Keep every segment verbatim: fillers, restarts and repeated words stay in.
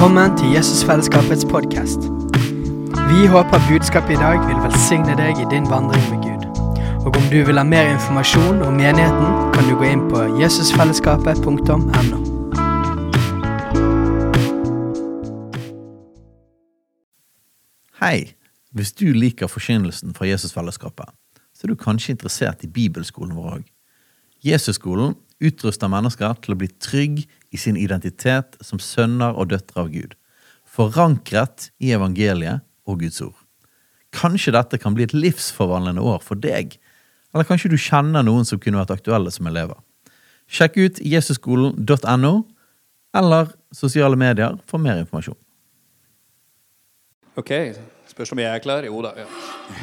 Velkommen til Jesusfellesskapets podcast. Vi håper budskapet i dag vil velsigne deg i din vandring med Gud. Og om du vil ha mer informasjon om menigheten, kan du gå inn på jesusfellesskapet punktum no. Hei, hvis du liker forkynnelsen fra Jesusfellesskapet, så er du kanskje interessert i bibelskolen vår også. Jesusskolen utruster mennesker til å bli trygg i sin identitet som sønner og døtre av Gud, forankret i evangeliet og Guds ord. Kanskje dette kan bli et livsforvandlende år for deg, eller kanskje du kjenner noen som kunne vært aktuelle som elever. Sjekk ut jesusskolen punktum no eller sosiale medier for mer informasjon. Ok, spørs om jeg er klar? Jo da, ja.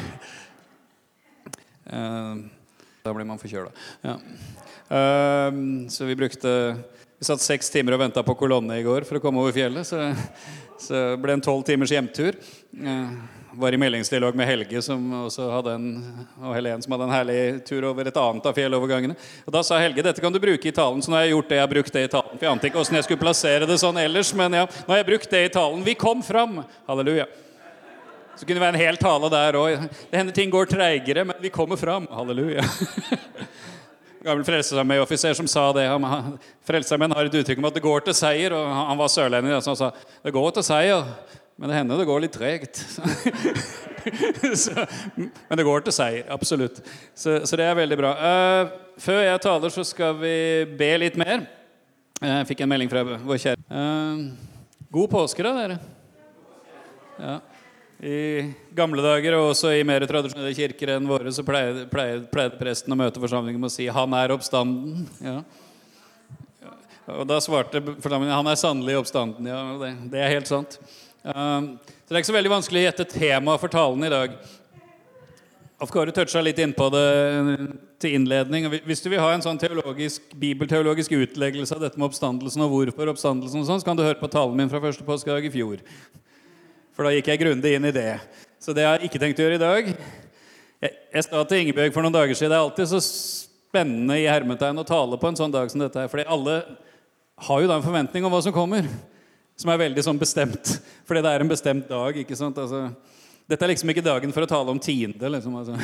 Uh, da blir man forkjølet. Ja. Uh, så vi brukte Vi satt seks timer og ventet på kolonne i går for å komme over fjellet, så, så ble en tolv timers hjemtur. Uh, var i meldingsdialog med Helge som også hadde en, og Helen som hadde en herlig tur over et annet av fjellovergangene. Og da sa Helge, dette kan du bruke i talen, så nå har jeg gjort det, jeg har brukt det i talen. For jeg ante ikke hvordan jeg skulle plassere det sånn ellers, men ja, nå har jeg brukt det i talen. Vi kom fram, halleluja. Så kunne det være en hel tale der også. Det hender ting går treigere, men vi kommer fram, halleluja. Gammel frelsesarmé-offiser som sa det. Han, frelsesarmén har et uttrykk om at det går til seier, og han var sørlending, så han sa, det går til seier, men det hender det går litt tregt. så, men det går til seier, absolutt. Så, så det er veldig bra. Uh, før jeg taler, så skal vi be litt mer. Jeg fikk en melding fra vår kjære. Uh, god påske da, dere. Ja. I gamle dager, og også i mer tradisjonelle kirker enn våre, så pleide, pleide, pleide presten å møte forsamlingen med å si, han er oppstanden. Ja. Og da svarte forsamlingen, han er sannelig oppstanden. Ja, det, det er helt sant. Um, så det er ikke så veldig vanskelig å gjette tema for talen i dag. Afkari toucha litt inn på det til innledning. Hvis du vil ha en sånn teologisk, bibelteologisk utleggelse av dette med oppstandelsen og hvorfor oppstandelsen og sånn, så kan du høre på talen min fra første påskedag i fjor. For da gikk jeg grundig inn i det. Så det har jeg ikke tenkt å gjøre i dag. Jeg, jeg sa til Ingebjørg for noen dager siden, det er alltid så spennende i hermetegn å tale på en sånn dag som dette her, fordi alle har jo da en forventning om hva som kommer, som er veldig sånn bestemt, fordi det er en bestemt dag, ikke sant? Altså, dette er liksom ikke dagen for å tale om tiende, liksom, altså.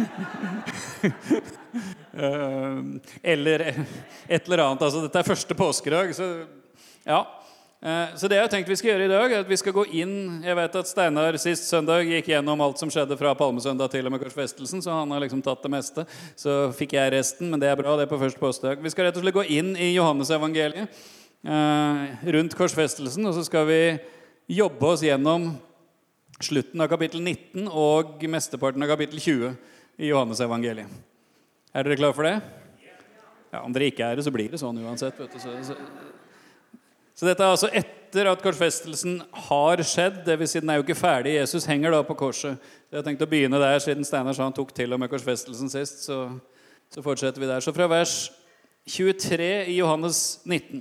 Eller et eller annet, altså dette er første påskedag, så ja. Så det jeg har tenkt vi skal gjøre i dag er at vi skal gå inn. Jeg vet at Steinar sist søndag gikk gjennom alt som skjedde fra Palmesøndag til og med korsfestelsen, så han har liksom tatt det meste. Så fikk jeg resten, men det er bra, det er på første påskedag. Vi skal rett og slett gå inn i Johannes evangeliet eh, rundt korsfestelsen, og så skal vi jobbe oss gjennom slutten av kapittel nitten og mesteparten av kapittel tjue i Johannes evangeliet. Er dere klar for det? Ja, om dere ikke er det, så blir det sånn uansett, vet du, så... så Så dette er altså etter at korsfestelsen har skjedd, det vil si den er jo ikke ferdig. Jesus henger da på korset. Jeg har tenkt å begynne der, siden Steinar sa han tok til og med korsfestelsen sist, så, så fortsetter vi der. Så fra vers tjuetre i Johannes nitten.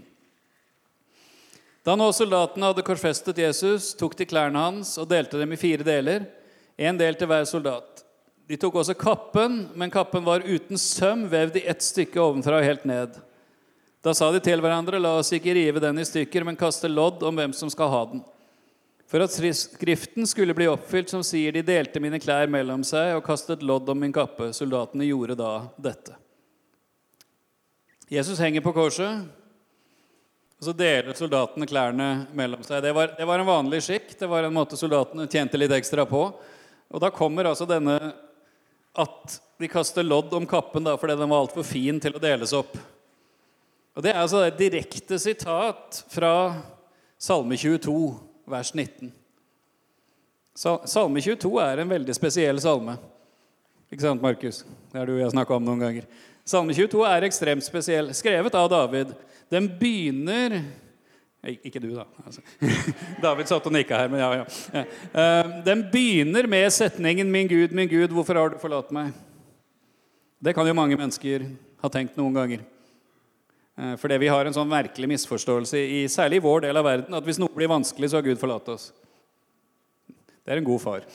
Da nå soldatene hadde korsfestet Jesus, tok de klærne hans og delte dem i fire deler, en del til hver soldat. De tok også kappen, men kappen var uten søm, vevd i ett stykke ovenfra og helt ned. Da sa de til hverandre, la oss ikke rive den i stykker, men kaste lodd om hvem som skal ha den. For at skriften skulle bli oppfylt, som sier, de delte mine klær mellom seg og kastet lodd om min kappe. Soldatene gjorde da dette. Jesus henger på korset, og så deler soldatene klærne mellom seg. Det var, det var en vanlig skikk, det var en måte soldatene tjente litt ekstra på. Og da kommer altså denne, at de kaster lodd om kappen, da, fordi den var alt for fin til å deles opp. Og det er altså et direkte sitat fra Salme tjueto, vers nitten. Salme tjueto er en veldig spesiell salme. Ikke sant, Markus? Det er det jo jeg snakket om noen ganger. Salme tjueto er ekstremt spesiell, skrevet av David. Den begynner... Ikke du da. Altså. David satt og nikket her, men ja, ja. Den begynner med setningen, min Gud, min Gud, hvorfor har du forlatt meg? Det kan jo mange mennesker ha tenkt noen ganger. Fordi vi har en sånn merkelig misforståelse, i, særlig i vår del av verden, at hvis noe blir vanskelig, så har Gud forlatt oss. Det er en god far.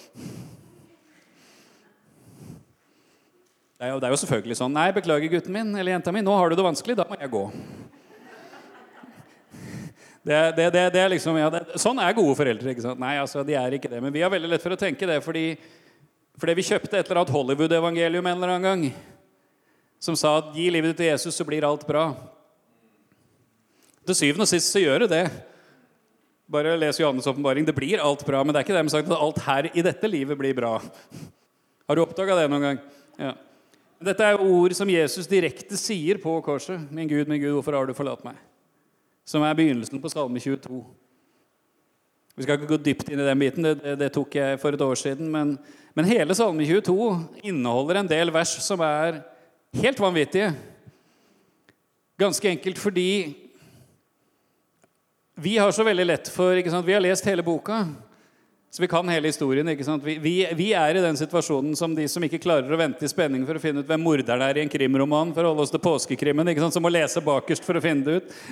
Det er jo, det er jo selvfølgelig sånn, nei, beklager gutten min, eller jenta min, nå har du det vanskelig, da må jeg gå. Det, det, det, det er liksom, ja, det, sånn er gode foreldre, ikke sant? Nei, altså, de er ikke det. Men vi har veldig lett for å tenke det, fordi, fordi vi kjøpte et eller annet Hollywood-evangelium en eller annen gang, som sa at gi livet til Jesus, så blir alt bra. Til syvende og sist så gjør det det. Bare les Johannes åpenbaring, det blir alt bra, men det er ikke det med sagt at alt her i dette livet blir bra. Har du oppdaget det noen gang? Ja. Dette er ord som Jesus direkte sier på korset. Min Gud, min Gud, hvorfor har du forlatt meg? Som er begynnelsen på Salme tjueto. Vi skal ikke gå dypt inn i den biten, det, det, det tok jeg for et år siden, men, men hele Salme tjueto inneholder en del vers som er helt vanvittige. Ganske enkelt fordi vi har så veldig lett for, ikke sant? Vi har lest hele boka, så vi kan hele historien, ikke sant? Vi, vi, vi er i den situasjonen som de som ikke klarer å vente i spenning for å finne ut hvem morderen er i en krimroman, for å holde oss til påskekrimmen, ikke sant? Som må lese bakerst for å finne det ut.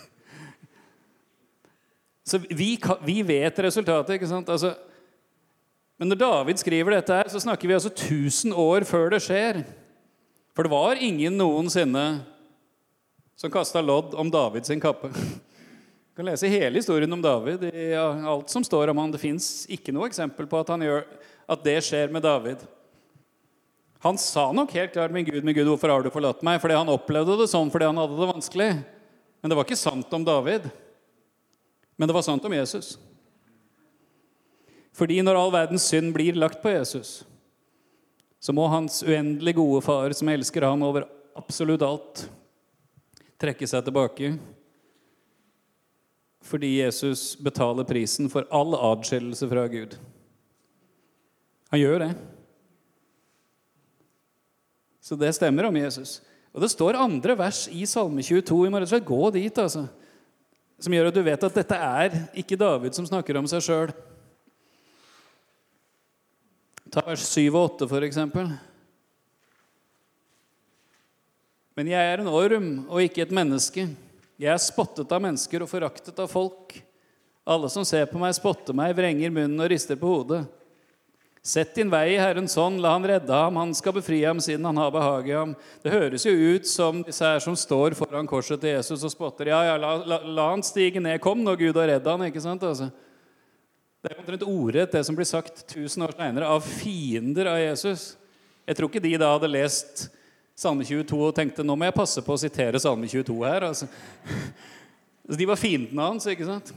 Så vi, vi vet resultatet, ikke sant? Altså, men når David skriver dette her, så snakker vi altså tusen år før det skjer. For det var ingen noensinne som kastet lodd om David sin kappe. Du kan lese hele historien om David, i alt som står om han. Det finnes ikke noe eksempel på at, han gjør, at det skjer med David. Han sa nok helt klart, min Gud, min Gud, hvorfor har du forlatt meg? Fordi han opplevde det sånn, fordi han hadde det vanskelig. Men det var ikke sant om David. Men det var sant om Jesus. Fordi når all verdens synd blir lagt på Jesus, så må hans uendelig gode far, som elsker han over absolutt alt, trekke seg tilbake. Fordi Jesus betaler prisen for all adskillelse fra Gud. Han gjør det. Så det stemmer om Jesus. Og det står andre vers i Salme tjueto, i morgen, så gå dit, altså. Som gjør at du vet at dette er ikke David som snakker om seg selv. Ta vers syv og åtte for eksempel. Men jeg er en orm og ikke et menneske. Jeg er spottet av mennesker og foraktet av folk. Alle som ser på meg spotter meg, vrenger munnen og rister på hodet. Sett din vei i Herrens hånd, la han redde ham, han skal befri ham siden han har behag i ham. Det høres jo ut som disse her som står foran korset til Jesus og spotter. Ja, ja, la, la, la han stige ned, kom nå Gud og redde han, ikke sant? Altså. Det er omtrent ordrett det som blir sagt tusen år senere av fiender av Jesus. Jeg tror ikke de da hadde lest Salme tjueto og tenkte, nå må jeg passe på å sitere Salme tjueto her. Altså. De var fiendene hans, ikke sant?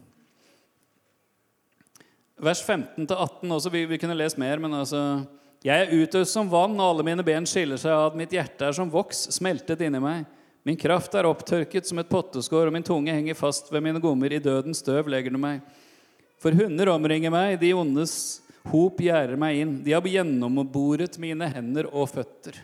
Vers femten til atten også, vi, vi kunne lest mer, men altså, jeg er utøst som vann, og alle mine ben skiller seg av, mitt hjerte er som voks, smeltet inni meg. Min kraft er opptørket som et potteskår, og min tunge henger fast ved mine gommer, i dødens støv legger du meg. For hunder omringer meg, de ondes hop gjerder meg inn, de har gjennomboret mine hender og føtter.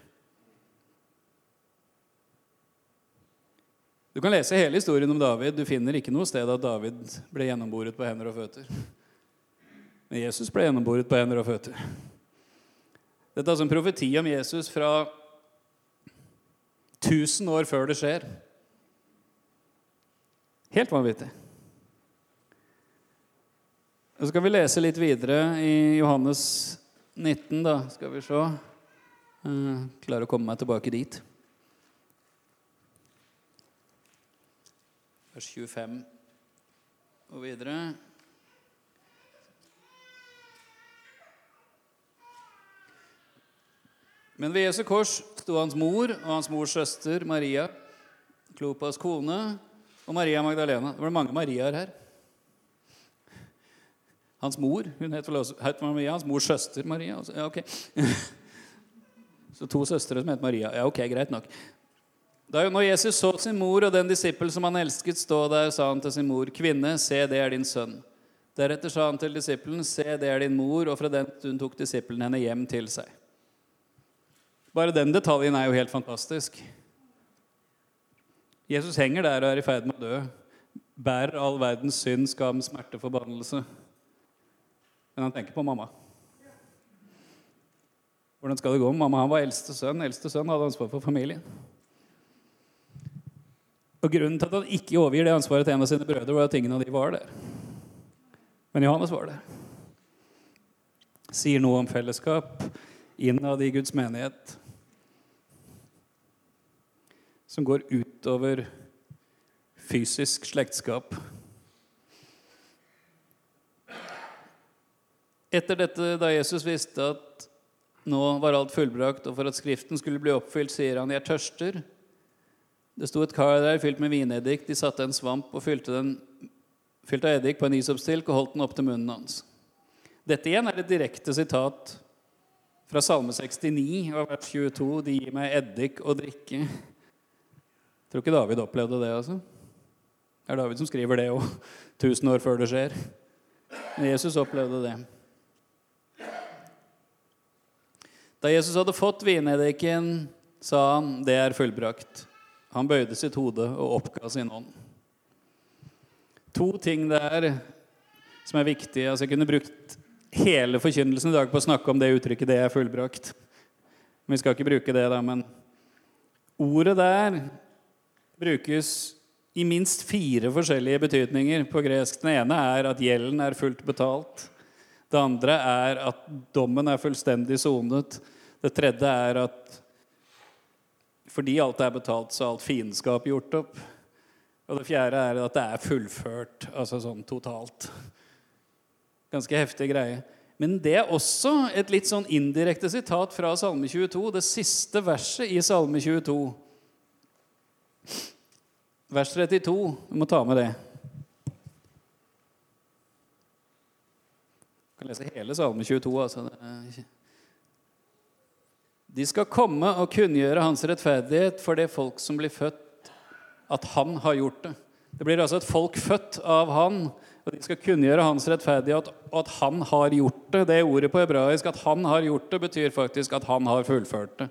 Du kan lese hele historien om David. Du finner ikke noe sted at David ble gjennomboret på hender og føtter. Men Jesus ble gjennomboret på hender og føtter. Dette er altså en profeti om Jesus fra tusen år før det skjer. Helt vanvittig. Så skal vi lese litt videre i Johannes nitten, da. Skal vi se. Jeg klarer å komme meg tilbake dit. Vers tjuefem og videre. Men ved Jesu kors stod hans mor og hans mors søster Maria, Klopas kone, og Maria Magdalena. Det var mange Mariaer her. Hans mor, hun het Maria, hans mors søster Maria. Ja, ok. Så to søstre som het Maria. Ja, ok, greit nok. Da når Jesus så sin mor og den disippel som han elsket stå der, sa han til sin mor, kvinne, se, det er din sønn. Deretter sa han til disippelen, se, det er din mor, og fra den stund tok disippelen henne hjem til seg. Bare den detaljen er jo helt fantastisk. Jesus henger der og er i ferd med å dø. Bærer all verdens synd, skam, smerte, forbannelse. Men han tenker på mamma. Hvordan skal det gå? Mamma, han var eldste sønn. Eldste sønn hadde ansvar for familien. Og grunnen til at han ikke overgir det ansvaret til en av sine brødre var at ingen av de var der. Men Johannes var der. Sier noe om fellesskap innad i Guds menighet som går utover fysisk slektskap. Etter dette, da Jesus visste at nå var alt fullbrakt, og for at skriften skulle bli oppfylt, sier han, jeg tørster. Det sto et kar der fylt med vineddik. De satte en svamp og fylte den fylt av eddik på en isoppstilk og holdt den opp til munnen hans. Dette igjen er et direkte sitat fra Salme sekstini, og vers tjueto. De gir meg eddik og drikke. Jeg tror ikke David opplevde det, altså. Det er David som skriver det også, tusen år før det skjer. Men Jesus opplevde det. Da Jesus hadde fått vineddiken, sa han, det er fullbrakt. Han bøyde sitt hode og oppga sin ånd. To ting der som er viktige. Altså jeg kunne brukt hele forkynnelsen i dag på å snakke om det uttrykket, det er fullbrakt. Men vi skal ikke bruke det da, men ordet der brukes i minst fire forskjellige betydninger på gresk. Den ene er at gjelden er fullt betalt. Det andre er at dommen er fullstendig sonet. Det tredje er at fordi alt er betalt, så er alt fiendskap gjort opp. Og det fjerde er at det er fullført, altså sånn totalt. Ganske heftig greie. Men det er også et litt sånn indirekte sitat fra Salme tjueto, det siste verset i Salme tjueto. Vers trettito, vi må ta med det. Jeg kan lese hele Salme tjueto, altså. De skal komme og kunngjøre hans rettferdighet for det folk som blir født, at han har gjort det. Det blir altså et folk født av han, og de skal kunngjøre hans rettferdighet, og at han har gjort det. Det ordet på hebraisk, at han har gjort det, betyr faktisk at han har fullført det.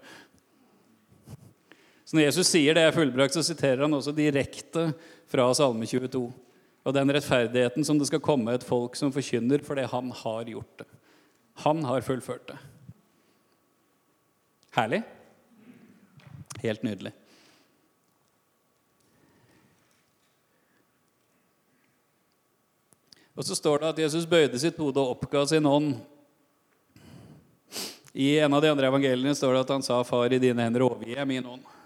Så når Jesus sier det er fullbrakt, så siterer han også direkte fra Salme tjueto. Og den rettferdigheten som det skal komme et folk som forkynner, fordi han har gjort det. Han har fullført det. Herlig? Helt nydelig. Og så står det at Jesus bøyde sitt hode og oppga sin ånd. I en av de andre evangeliene står det at han sa, far, i dine hender overgir jeg min ånd.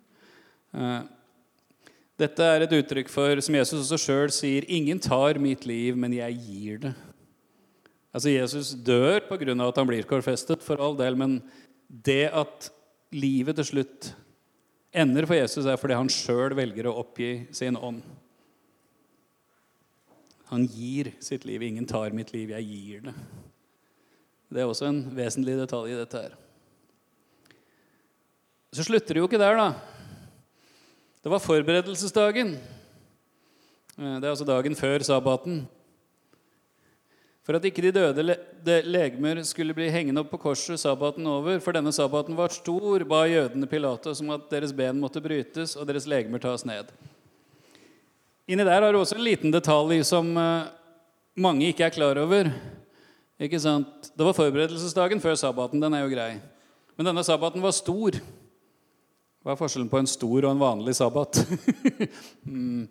Dette er et uttrykk for, som Jesus også selv sier, ingen tar mitt liv, men jeg gir det. Altså Jesus dør på grunn av at han blir korfestet for all del, men det at livet til slutt ender for Jesus er fordi han selv velger å oppgi sin ånd. Han gir sitt liv. Ingen tar mitt liv, jeg gir det. Det er også en vesentlig detalj i dette her. Så slutter det jo ikke der da. Det var forberedelsesdagen. Det er altså dagen før sabbaten. For at ikke de døde le- legemer skulle bli hengende opp på korset sabbaten over, for denne sabbaten var stor, ba jødene Pilatus om at deres ben måtte brytes og deres legemer tas ned. Inni der har du også en liten detalj som mange ikke er klar over. Ikke sant? Det var forberedelsesdagen før sabbaten, den er jo grei. Men denne sabbaten var stor. Hva er forskjellen på en stor og en vanlig sabbat? mm.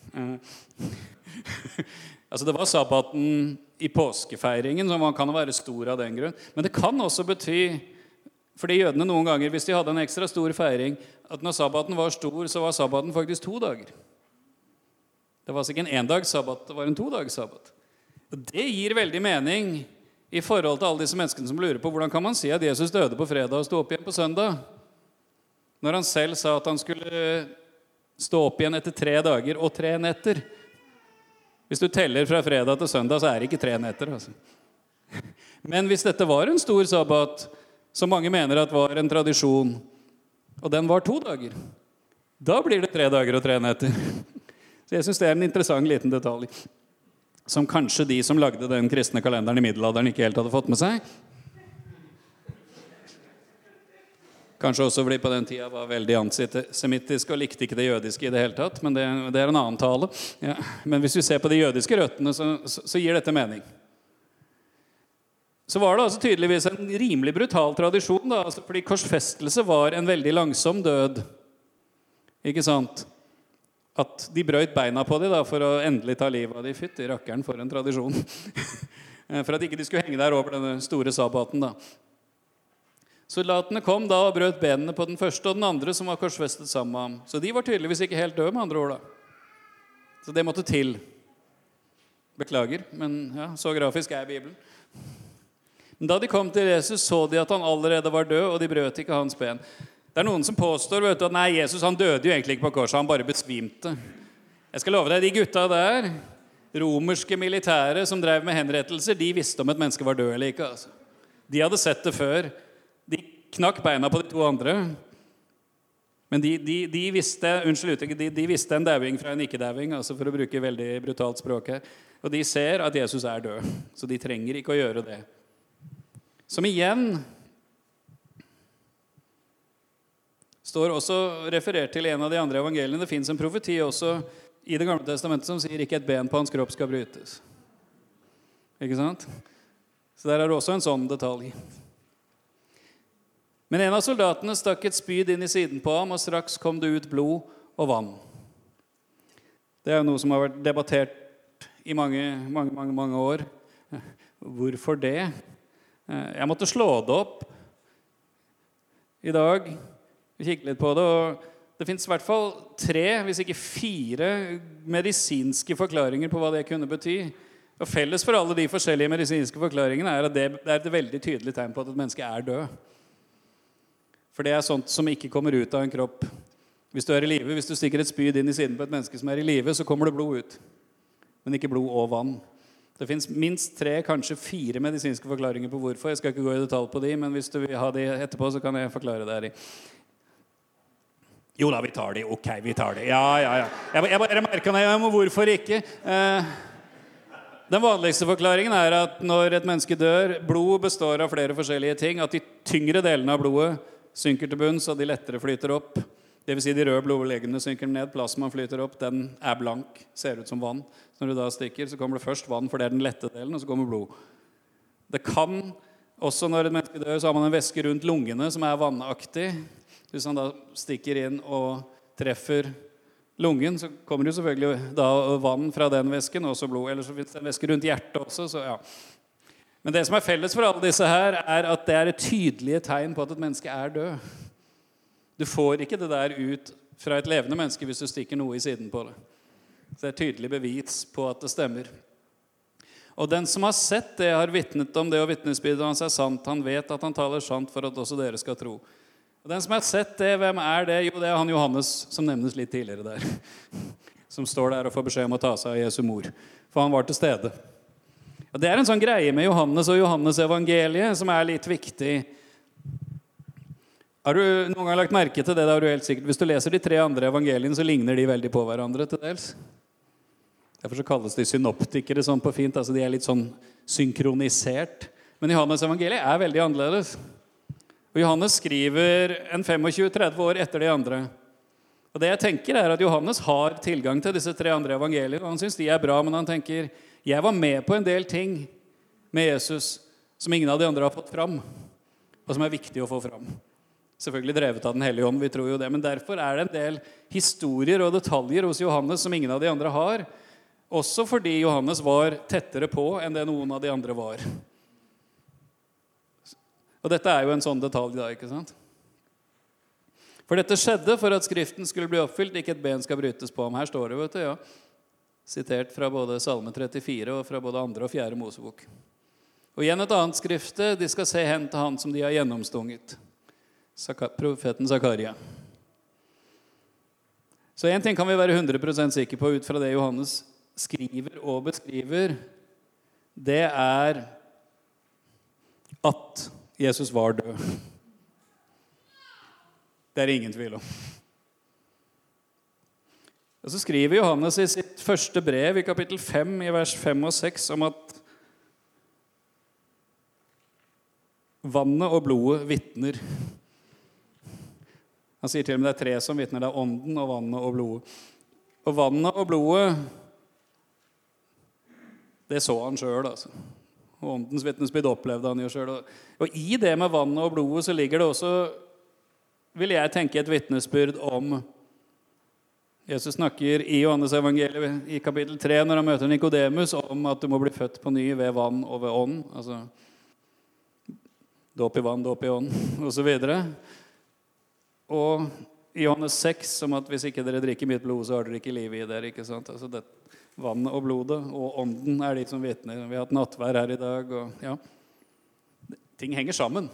Altså det var sabbaten i påskefeiringen, som kan være stor av den grunn. Men det kan også bety, fordi jødene noen ganger, hvis de hadde en ekstra stor feiring, at når sabbaten var stor, så var sabbaten faktisk to dager. Det var altså ikke en endags sabbat, det var en todags sabbat. Og det gir veldig mening i forhold til alle disse menneskene som lurer på hvordan kan man si at Jesus døde på fredag og stå opp igjen på søndag? Når han selv sa at han skulle stå opp igjen etter tre dager og tre netter. Hvis du teller fra fredag til søndag, så er det ikke tre netter. Altså. Men hvis dette var en stor sabbat, som mange mener at var en tradisjon, og den var to dager, da blir det tre dager og tre netter. Så jeg synes det er en interessant liten detalj, som kanskje de som lagde den kristne kalenderen i middelalderen ikke helt hadde fått med seg. Kanskje også fordi på den tida var veldig antisemittisk og likte ikke det jødiske i det hele tatt, men det, det er en annen tale. Ja. Men hvis vi ser på de jødiske røttene, så, så, så gir dette mening. Så var det altså tydeligvis en rimelig brutal tradisjon, da, altså fordi korsfestelse var en veldig langsom død. Ikke sant? At de brøt beina på dem da, for å endelig ta livet av de. Fytt i rakkeren for en tradisjon. For at ikke de skulle henge der over denne store sabbaten da. Soldatene kom da og brøt benene på den første og den andre som var korsfestet sammen med ham. Så de var tydeligvis ikke helt døde med andre ord da. Så det måtte til. Beklager, men ja, så grafisk er Bibelen. Men da de kom til Jesus, så de at han allerede var død, og de brøt ikke hans ben. Det er noen som påstår, vet du, at nei, Jesus han døde jo egentlig ikke på korset, han bare besvimte. Jeg skal love deg, de gutta der, romerske militære som drev med henrettelser, de visste om et menneske var død eller ikke. Altså. De hadde sett det før. De knakk beina på de to andre. Men de, de, de visste, unnskyld uttrykket, de, de visste en dæving fra en ikke-dæving, altså for å bruke veldig brutalt språk her. Og de ser at Jesus er død, så de trenger ikke å gjøre det. Som igjen står også referert til en av de andre evangeliene. Det finnes en profeti også i Det gamle testamentet som sier ikke et ben på hans kropp skal brytes. Ikke sant? Så der er det også en sånn detalj. Men en av soldatene stakk et spyd inn i siden på ham, og straks kom det ut blod og vann. Det er jo noe som har vært debattert i mange, mange, mange, mange år. Hvorfor det? Jeg måtte slå det opp i dag, kikke litt på det, og det finnes i hvert fall tre, hvis ikke fire, medisinske forklaringer på hva det kunne bety. Og felles for alle de forskjellige medisinske forklaringene er at det er et veldig tydelig tegn på at et menneske er død. For det er sånt som ikke kommer ut av en kropp. Hvis du er i live, hvis du stikker et spyd inn i siden på et menneske som er i live, så kommer det blod ut. Men ikke blod og vann. Det finnes minst tre, kanskje fire medisinske forklaringer på hvorfor. Jeg skal ikke gå i detalj på de, men hvis du vil ha de etterpå, så kan jeg forklare det her i. Jo da, vi tar de. Ok, vi tar de. Ja, ja, ja. Jeg, jeg bare merker det, ja, men hvorfor ikke? Eh, den vanligste forklaringen er at når et menneske dør, blod består av flere forskjellige ting, at de tyngre delene av blodet synker til bunn, så de lettere flyter opp. Det vil si de røde blodlegemene synker ned, plasmaen flyter opp, den er blank, ser ut som vann. Så når du da stikker, så kommer det først vann, for det er den lette delen, og så kommer blod. Det kan også, når et menneske dør, så har man en væske rundt lungene som er vannaktig. Hvis han da stikker inn og treffer lungen, så kommer det jo selvfølgelig da vann fra den væsken, og også blod. Eller så finnes det en væske rundt hjertet også, så ja. Men det som er felles for alle disse her, er at det er et tydelige tegn på at et menneske er død. Du får ikke det der ut fra et levende menneske hvis du stikker noe i siden på det. Så det er et tydelig bevis på at det stemmer. Og den som har sett det, har vittnet om det, og vittnesbyrdet hans er sant. Han vet at han taler sant for at også dere skal tro. Og den som har sett det, hvem er det? Jo, det er han Johannes, som nevnes litt tidligere der. Som står der og får beskjed om å ta seg av Jesu mor. For han var til stede. Og det er en sånn greie med Johannes og Johannes evangeliet som er litt viktig. Har du noen gang lagt merke til det? Det er du helt sikkert. Hvis du leser de tre andre evangeliene, så ligner de veldig på hverandre til dels. Derfor så kalles de synoptikere sånn på fint. Altså de er litt sånn synkronisert. Men Johannes evangeliet er veldig annerledes. Og Johannes skriver en tjuefem til tretti år etter de andre. Og det jeg tenker er at Johannes har tilgang til disse tre andre evangeliene. Og han synes de er bra, men han tenker, jeg var med på en del ting med Jesus som ingen av de andre har fått fram, og som er viktig å få fram. Selvfølgelig drevet av den hellige ånd, vi tror jo det, men derfor er det en del historier og detaljer hos Johannes som ingen av de andre har, også fordi Johannes var tettere på enn det noen av de andre var. Og dette er jo en sånn detalj da, ikke sant? For dette skjedde for at skriften skulle bli oppfylt, ikke et ben skal brytes på ham. Her står det, vet du, ja. Sitert fra både Salme trettifire og fra både andre og fjerde Mosebok. Og igjen et annet skrifte, de skal se hen til han som de har gjennomstunget. Profeten Zakaria. Så en ting kan vi være hundre prosent sikre på ut fra det Johannes skriver og beskriver. Det er at Jesus var død. Det er ingen tvil om. Og så skriver Johannes i sitt første brev i kapittel fem, i vers fem og seks, om at vannet og blodet vittner. Han sier til og med det er tre som vittner, det er ånden og vannet og blodet. Og vannet og blodet, det så han selv, altså. Og åndens vittnesbyrd opplevde han jo selv. Og i det med vannet og blodet så ligger det også, vil jeg tenke, et vittnesbyrd om Jesus snakker i Johannes evangeliet i kapittel tre når han møter Nikodemus om at du må bli født på ny ved vann og ved ånd. Altså dåp i vann, dåp i ånd, og så videre. Og i Johannes seks om at hvis ikke dere drikker mitt blod, så har dere ikke liv i dere, ikke sant? Altså det, vannet og blodet og ånden er de som vittner. Vi har hatt nattvær her i dag, og ja. ting henger sammen.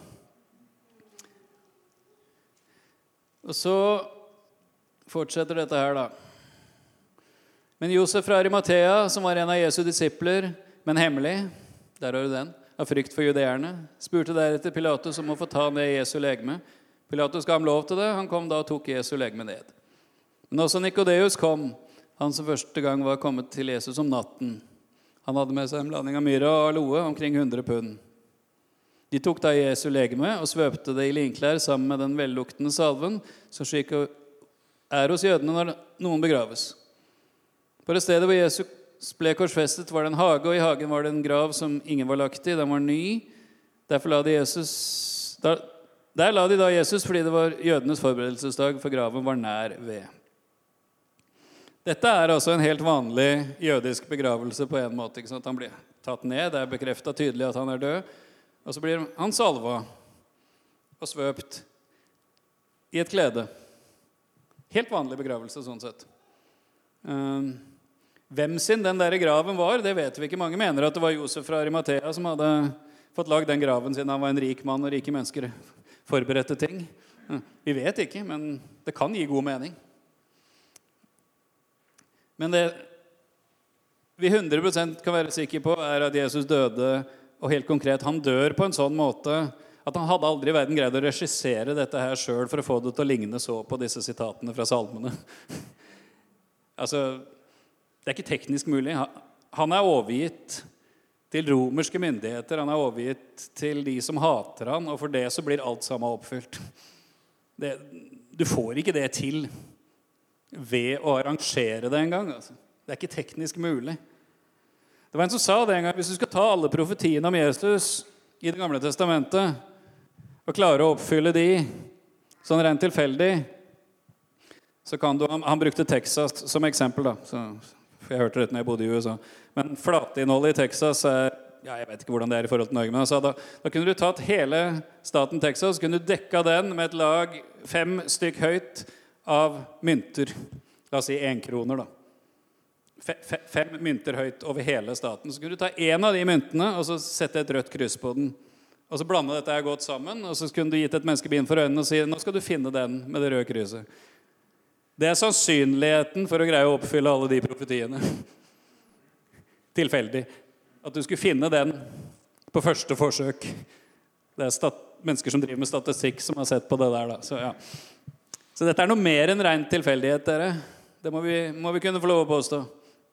Og så fortsetter dette her da. Men Josef fra Arimathea, som var en av Jesu disipler, men hemmelig, der har du den, av frykt for judeerne, spurte deretter Pilatus om å få ta ned Jesu legeme. Pilatus ga ham lov til det, han kom da og tok Jesu legeme ned. Men også Nikodeus kom, han som første gang var kommet til Jesus om natten. Han hadde med seg en blanding av myrra og aloe, omkring hundre pund. De tok da Jesu legeme og svøpte det i linklær sammen med den velluktende salven, som slik er hos jødene når noen begraves. På det stedet hvor Jesus ble korsfestet var det en hage, og i hagen var det en grav som ingen var lagt i. Den var ny. Derfor la de Jesus, der, der la de da Jesus fordi det var jødenes forberedelsesdag, for graven var nær ved. Dette er altså en helt vanlig jødisk begravelse på en måte. Ikke sant? Han blir tatt ned, det er bekreftet tydelig at han er død. Og så blir han salva og svøpt i et klede. Helt vanlig begravelse sånn sett. Hvem sin den der graven var, det vet vi ikke. Mange mener at det var Josef fra Arimathea som hadde fått lagd den graven sin. Han var en rik mann, og rike mennesker forberedte ting. Vi vet ikke, men det kan gi god mening. Men det vi hundre prosent kan være sikre på er at Jesus døde, og helt konkret, han dør på en sånn måte at han hadde aldri i verden greid å regissere dette her selv for å få det til å ligne så på disse sitatene fra salmene. Altså, det er ikke teknisk mulig. Han er overgitt til romerske myndigheter, han er overgitt til de som hater han, og for det så blir alt sammen oppfylt. Det, du får ikke det til ved å arrangere det en gang. Altså. Det er ikke teknisk mulig. Det var en som sa det en gang, hvis du skal ta alle profetiene om Jesus i Det gamle testamentet, og klare å oppfylle de, sånn rent tilfeldig, så kan du, han, han brukte Texas som eksempel da, så, for jeg hørte det når jeg bodde i U S A, men flatinnholdet i Texas er, ja, jeg vet ikke hvordan det er i forhold til Norge, men han sa da, da kunne du tatt hele staten Texas, kunne du dekka den med et lag fem stykk høyt av mynter, la oss si en kroner da, fem mynter høyt over hele staten. Så kunne du ta en av de myntene og så sette et rødt kryss på den. Og så blande dette her godt sammen, og så kunne du gitt et menneske bind for øynene og si, nå skal du finne den med det røde krysset. Det er sannsynligheten for å greie å oppfylle alle de profetiene. Tilfeldig. At du skulle finne den på første forsøk. Det er stat- mennesker som driver med statistikk som har sett på det der da. Så, ja. Så dette er noe mer enn ren tilfeldighet, dere. Det må vi, må vi kunne få lov å påstå.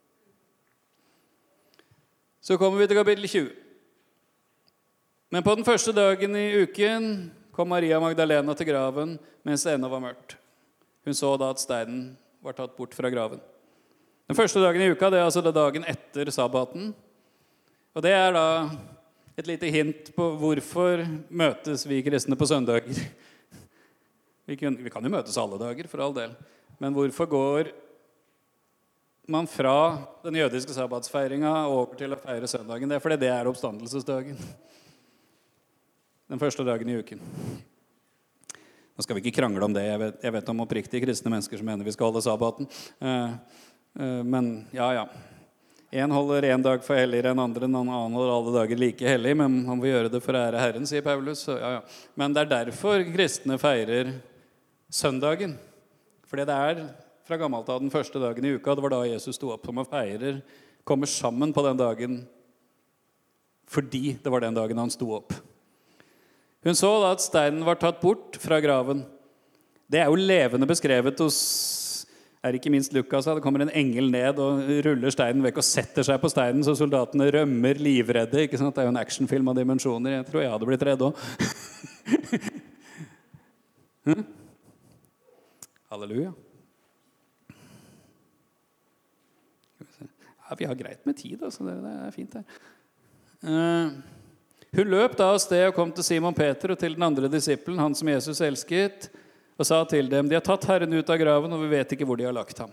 Så kommer vi til kapittel tjue. Men på den første dagen i uken kom Maria Magdalena til graven mens det ennå var mørkt. Hun så da at steinen var tatt bort fra graven. Den første dagen i uka, det er altså det dagen etter sabbaten. Og det er da et lite hint på hvorfor møtes vi kristne på søndager. Vi kan, vi kan jo møtes alle dager, for all del. Men hvorfor går man fra den jødiske sabbatsfeiringen over til å feire søndagen? Det er fordi det er oppstandelsesdagen. Den første dagen i uken. Nå skal vi ikke krangle om det. Jeg vet, jeg vet om oppriktige kristne mennesker som mener vi skal holde sabbaten. Uh, uh, men ja, ja. En holder en dag for helligere enn andre, en annen holder alle dager like hellig, men han vil gjøre det for ære Herren, sier Paulus. Så, ja, ja. Men det er derfor kristne feirer søndagen. Fordi det er fra gammelt av den første dagen i uka, det var da Jesus stod opp, som man feirer, kommer sammen på den dagen, fordi det var den dagen han stod opp. Hun så da at steinen var tatt bort fra graven. Det er jo levende beskrevet hos, er ikke minst Lukas, det kommer en engel ned og ruller steinen vekk og setter seg på steinen, så soldatene rømmer livredde, ikke sant? Det er jo en actionfilm av dimensjoner, jeg tror jeg hadde blitt redd også. hm? Halleluja. Ja, vi har greit med tid, altså. Det er fint her. Uh, hun løp da av sted og kom til Simon Peter og til den andre disippelen, han som Jesus elsket, og sa til dem, de har tatt Herren ut av graven, og vi vet ikke hvor de har lagt ham.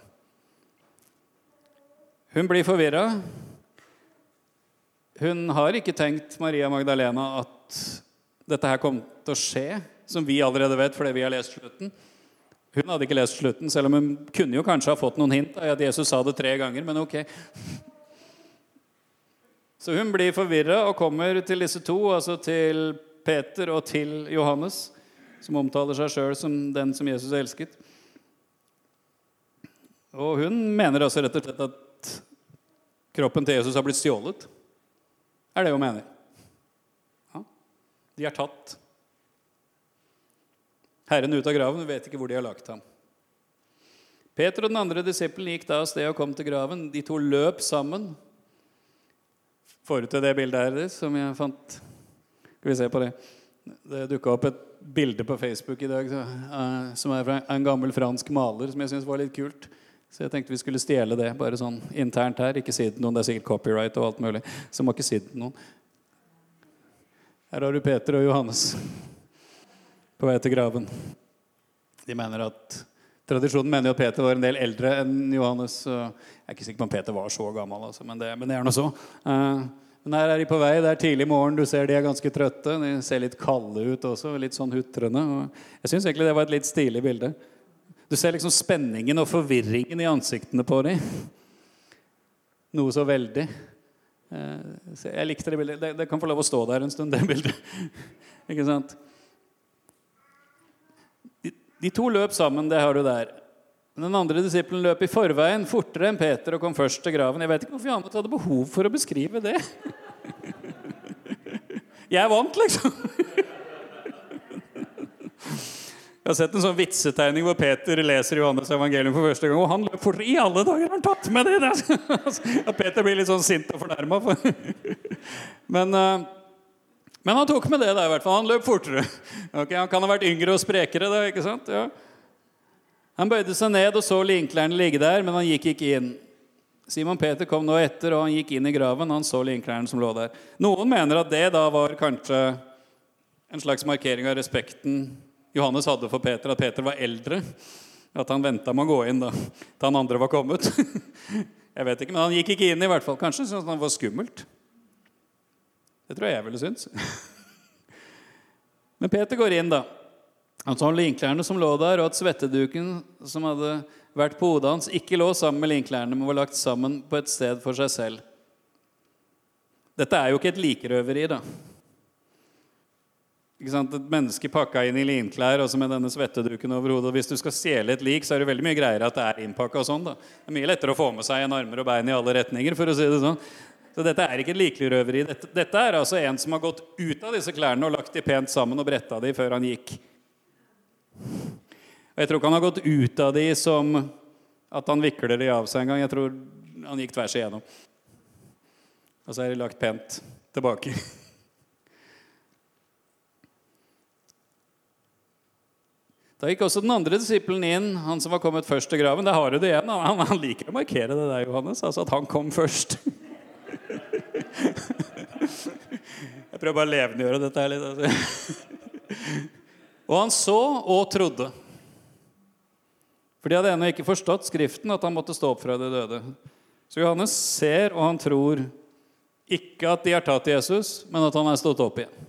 Hun blir forvirret. Hun har ikke tenkt, Maria Magdalena, at dette her kom til å skje, som vi allerede vet, fordi vi har lest slutten. Hun hadde ikke lest slutten, selv om hun kunne jo kanskje ha fått noen hint av at Jesus sa det tre ganger, men ok. Så hun blir forvirret og kommer til disse to, altså til Peter og til Johannes, som omtaler seg selv som den som Jesus elsket. Og hun mener altså rett og slett at kroppen til Jesus har blitt stjålet. Er det hun mener? Ja. De har tatt Herren ut av graven, vi vet ikke hvor de har lagt ham. Peter og den andre disippelen gikk da av sted og kom til graven. De to løp sammen. Forut til det bildet her, som jeg fant. Skal vi se på det. Det dukket opp et bilde på Facebook i dag, så, uh, som er fra en gammel fransk maler, som jeg synes var litt kult. Så jeg tenkte vi skulle stjele det, bare sånn internt her. Ikke si det til noen, det er sikkert copyright og alt mulig. Så må ikke si det til noen. Her har du Peter og Johannes på vei til graven. De mener at Tradisjonen mener jo at Peter var en del eldre enn Johannes. Jeg er ikke sikker på om Peter var så gammel, altså, men, det, men det er noe så. Uh, men her er de på vei, det er tidlig morgen, du ser de er ganske trøtte. De ser litt kalde ut også, litt sånn hutrende. Og jeg synes egentlig det var et litt stilig bilde. Du ser liksom spenningen og forvirringen i ansiktene på dem. Noe så veldig. Uh, jeg likte det bildet. Det, det kan få lov å stå der en stund, det bildet. Ikke sant? De to løp sammen, det har du der. Den andre disippelen løp i forveien, fortere enn Peter, og kom først til graven. Jeg vet ikke hvorfor Johannes hadde behov for å beskrive det. Jeg vant, liksom. Jeg har sett en sånn vitsetegning hvor Peter leser Johannes evangelium for første gang, og han løp fortere. I alle dager har han tatt med det der. Ja, Peter blir litt sånn sint og fornærmet. Men... Uh, Men han tok med det der i hvert fall. Han løp fortere. Okay, han kan ha vært yngre og sprekere da, ikke sant? Ja. Han bøyde seg ned og så linklærne ligge der, men han gikk ikke inn. Simon Peter kom nå etter, og han gikk inn i graven. Han så linklærne som lå der. Noen mener at det da var kanskje en slags markering av respekten Johannes hadde for Peter, at Peter var eldre. At han ventet med å gå inn da, da han andre var kommet. Jeg vet ikke, men han gikk ikke inn i hvert fall. Kanskje syntes han var skummelt. Det tror jeg jeg ville synes. Men Peter går inn da. Han så linklærne som lå der, og at svetteduken som hadde vært på hodet hans ikke lå sammen med linklærne, men var lagt sammen på et sted for seg selv. Dette er jo ikke et likerøveri da. Ikke sant? Et menneske pakket inn i linklær, og så med denne svetteduken over hodet. Hvis du skal stjele et lik, så er det veldig mye greier at det er innpakket og sånn da. Det er mye lettere å få med seg en armer og bein i alle retninger, for å si det sånn. Så dette er ikke et likerøveri. Dette, dette er altså en som har gått ut av disse klærne og lagt de pent sammen og brettet de før han gikk. Og jeg tror ikke han har gått ut av de som at han vikler de av seg en gang. Jeg tror han gikk tvers igjennom. Og så er de lagt pent tilbake. Da gikk også den andre disippelen inn, han som var kommet først til graven. Der har du det igjen. Han, han liker å markere det der, Johannes, altså at han kom først. Jeg prøver bare å levendegjøre dette her litt altså. Og han så og trodde, for de hadde ennå ikke forstått skriften at han måtte stå opp fra de døde. Så Johannes ser og han tror ikke at de har tatt Jesus, men at han er stått opp igjen.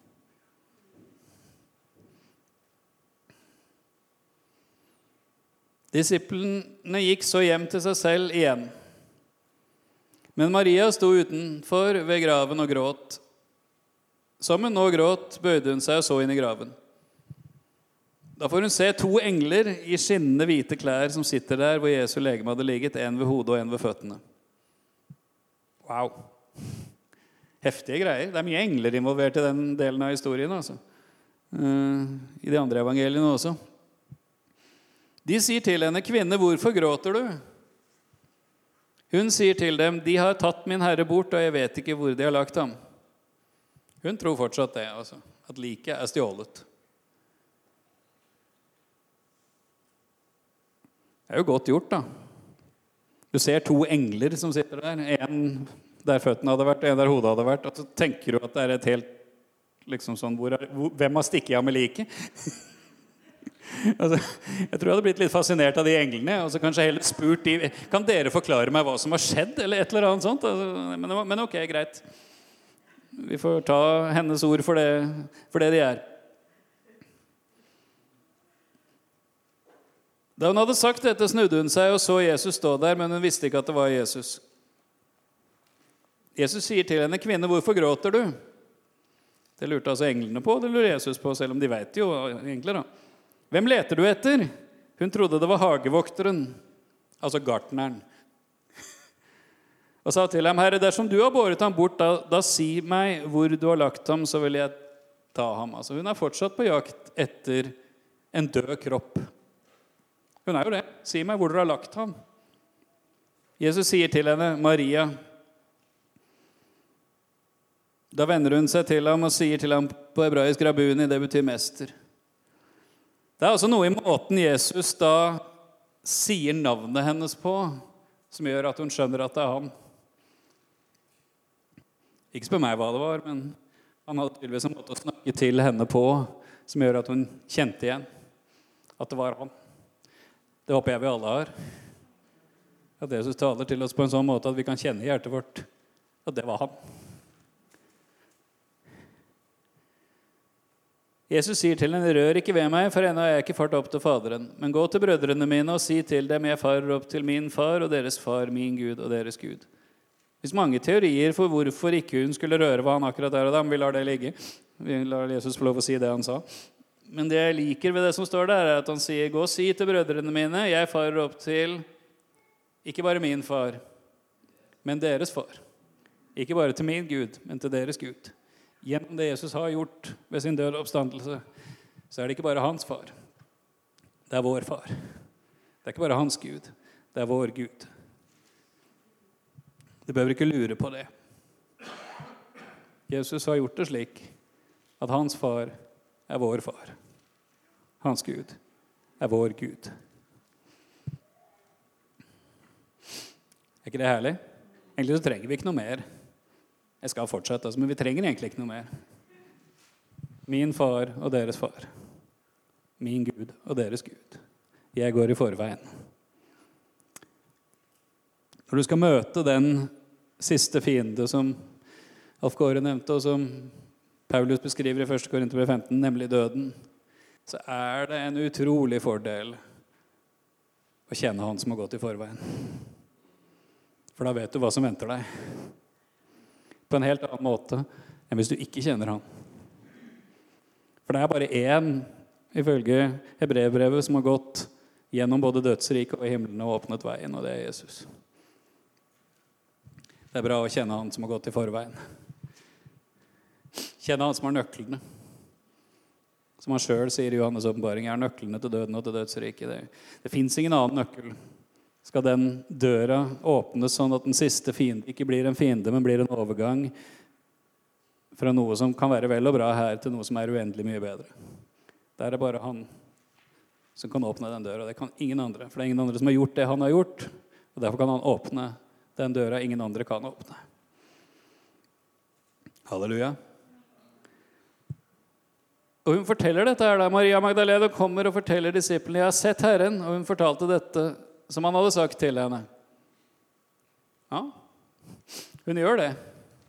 Disiplene gikk så hjem til seg selv igjen. Men Maria sto utenfor ved graven og gråt. Som hun nå gråt, bøyde hun seg og så inn i graven. Da får hun se to engler i skinnende hvite klær som sitter der hvor Jesu legeme hadde ligget, en ved hodet og en ved føttene. Wow! Heftige greier. Det er mye engler involvert i den delen av historien, altså. I de andre evangeliene også. De sier til henne, kvinne, hvorfor gråter du? Hun sier til dem, de har tatt min herre bort, og jeg vet ikke hvor de har lagt ham. Hun tror fortsatt det, altså, at liket er stjålet. Det er jo godt gjort da. Du ser to engler som sitter der, en der føttene hadde vært, en der hodet hadde vært, og så tenker du at det er et helt, liksom sånn, hvor er, hvor, hvem har stikket av med liket? Altså, jeg tror jeg hadde blitt litt fascinert av de englene, og så kanskje heller spurt de, kan dere forklare meg hva som har skjedd, eller et eller annet sånt? Altså, men, men ok, greit. Vi får ta hennes ord for det, for det de er. Da hun hadde sagt dette, snudde hun seg og så Jesus stå der, men hun visste ikke at det var Jesus. Jesus sier til henne, kvinne, hvorfor gråter du? Det lurte altså englene på, det lurer Jesus på, selv om de vet jo egentlig da. Hvem leter du etter? Hun trodde det var hagevokteren, altså gartneren. Og sa til ham, Herre, dersom du har båret ham bort, da, da si meg hvor du har lagt ham, så vil jeg ta ham. Altså, hun er fortsatt på jakt etter en død kropp. Hun er jo det. Si meg hvor du har lagt ham. Jesus sier til henne, Maria. Da vender hun seg til ham og sier til ham på hebraisk rabbuni, det betyr mester. Det er altså noe i måten Jesus da sier navnet hennes på, som gjør at hun skjønner at det er han. Ikke spør meg hva det var, men han hadde tydeligvis en måte å snakke til henne på, som gjør at hun kjente igjen at det var han. Det håper jeg vi alle har. At Jesus taler til oss på en sånn måte at vi kan kjenne i hjertet vårt at det var han. Jesus sier til henne, rør ikke ved meg, for ennå er jeg ikke fart opp til faderen. Men gå til brødrene mine og si til dem, jeg farer opp til min far og deres far, min Gud og deres Gud. Det finnes mange teorier for hvorfor ikke hun skulle røre ved han akkurat der og da, men vi lar det ligge. Vi lar Jesus få lov å si det han sa. Men det jeg liker ved det som står der, er at han sier, gå og si til brødrene mine, jeg farer opp til, ikke bare min far, men deres far. Ikke bare til min Gud, men til deres Gud. Gjennom det Jesus har gjort ved sin døde oppstandelse, så er det ikke bare hans far. Det er vår far. Det er ikke bare hans Gud. Det er vår Gud. Du behøver ikke lure på det. Jesus har gjort det slik at hans far er vår far. Hans Gud er vår Gud. Er ikke det herlig? Egentlig så trenger vi ikke noe mer. Jeg skal fortsette, altså, men vi trenger egentlig ikke noe mer. Min far og deres far. Min Gud og deres Gud. Jeg går i forveien. Når du skal møte den siste fiende som Alf Kåre nevnte, og som Paulus beskriver i første Korinterbrev femten, nemlig døden, så er det en utrolig fordel å kjenne han som har gått i forveien. For da vet du hva som venter deg. På en helt annen måte enn hvis du ikke kjenner han. For det er bare én, ifølge Hebreerbrevet, som har gått gjennom både dødsriket og himmelen og åpnet veien, og det er Jesus. Det er bra å kjenne han som har gått i forveien. Kjenne han som har nøklene. Som han selv sier i Johannes åpenbaring, er nøklene til døden og til dødsriket. Det, det finnes ingen annen nøkkel. Skal den døra åpnes sånn at den siste fiende ikke blir en fiende, men blir en overgang fra noe som kan være vel og bra her til noe som er uendelig mye bedre. Der er det bare han som kan åpne den døra. Det kan ingen andre, for det er ingen andre som har gjort det han har gjort, og derfor kan han åpne den døra ingen andre kan åpne. Halleluja. Og hun forteller dette her da. Maria Magdalena kommer og forteller disiplene, jeg har sett Herren, og hun fortalte dette som han hadde sagt til henne. Ja, hun gjør det.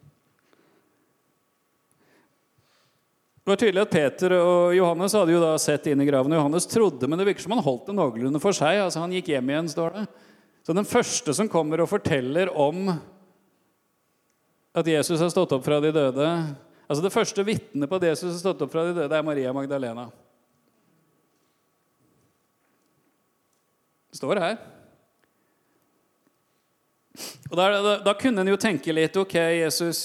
Det var tydelig at Peter og Johannes hadde jo da sett inn i graven. Johannes trodde, men det virker som han holdt det noenlunde for seg. Altså han gikk hjem igjen, står det. Så den første som kommer og forteller om at Jesus har stått opp fra de døde, altså det første vitnet på at Jesus har stått opp fra de døde, er Maria Magdalena. Det står her. Og da, da, da kunne en jo tenke litt, ok, Jesus,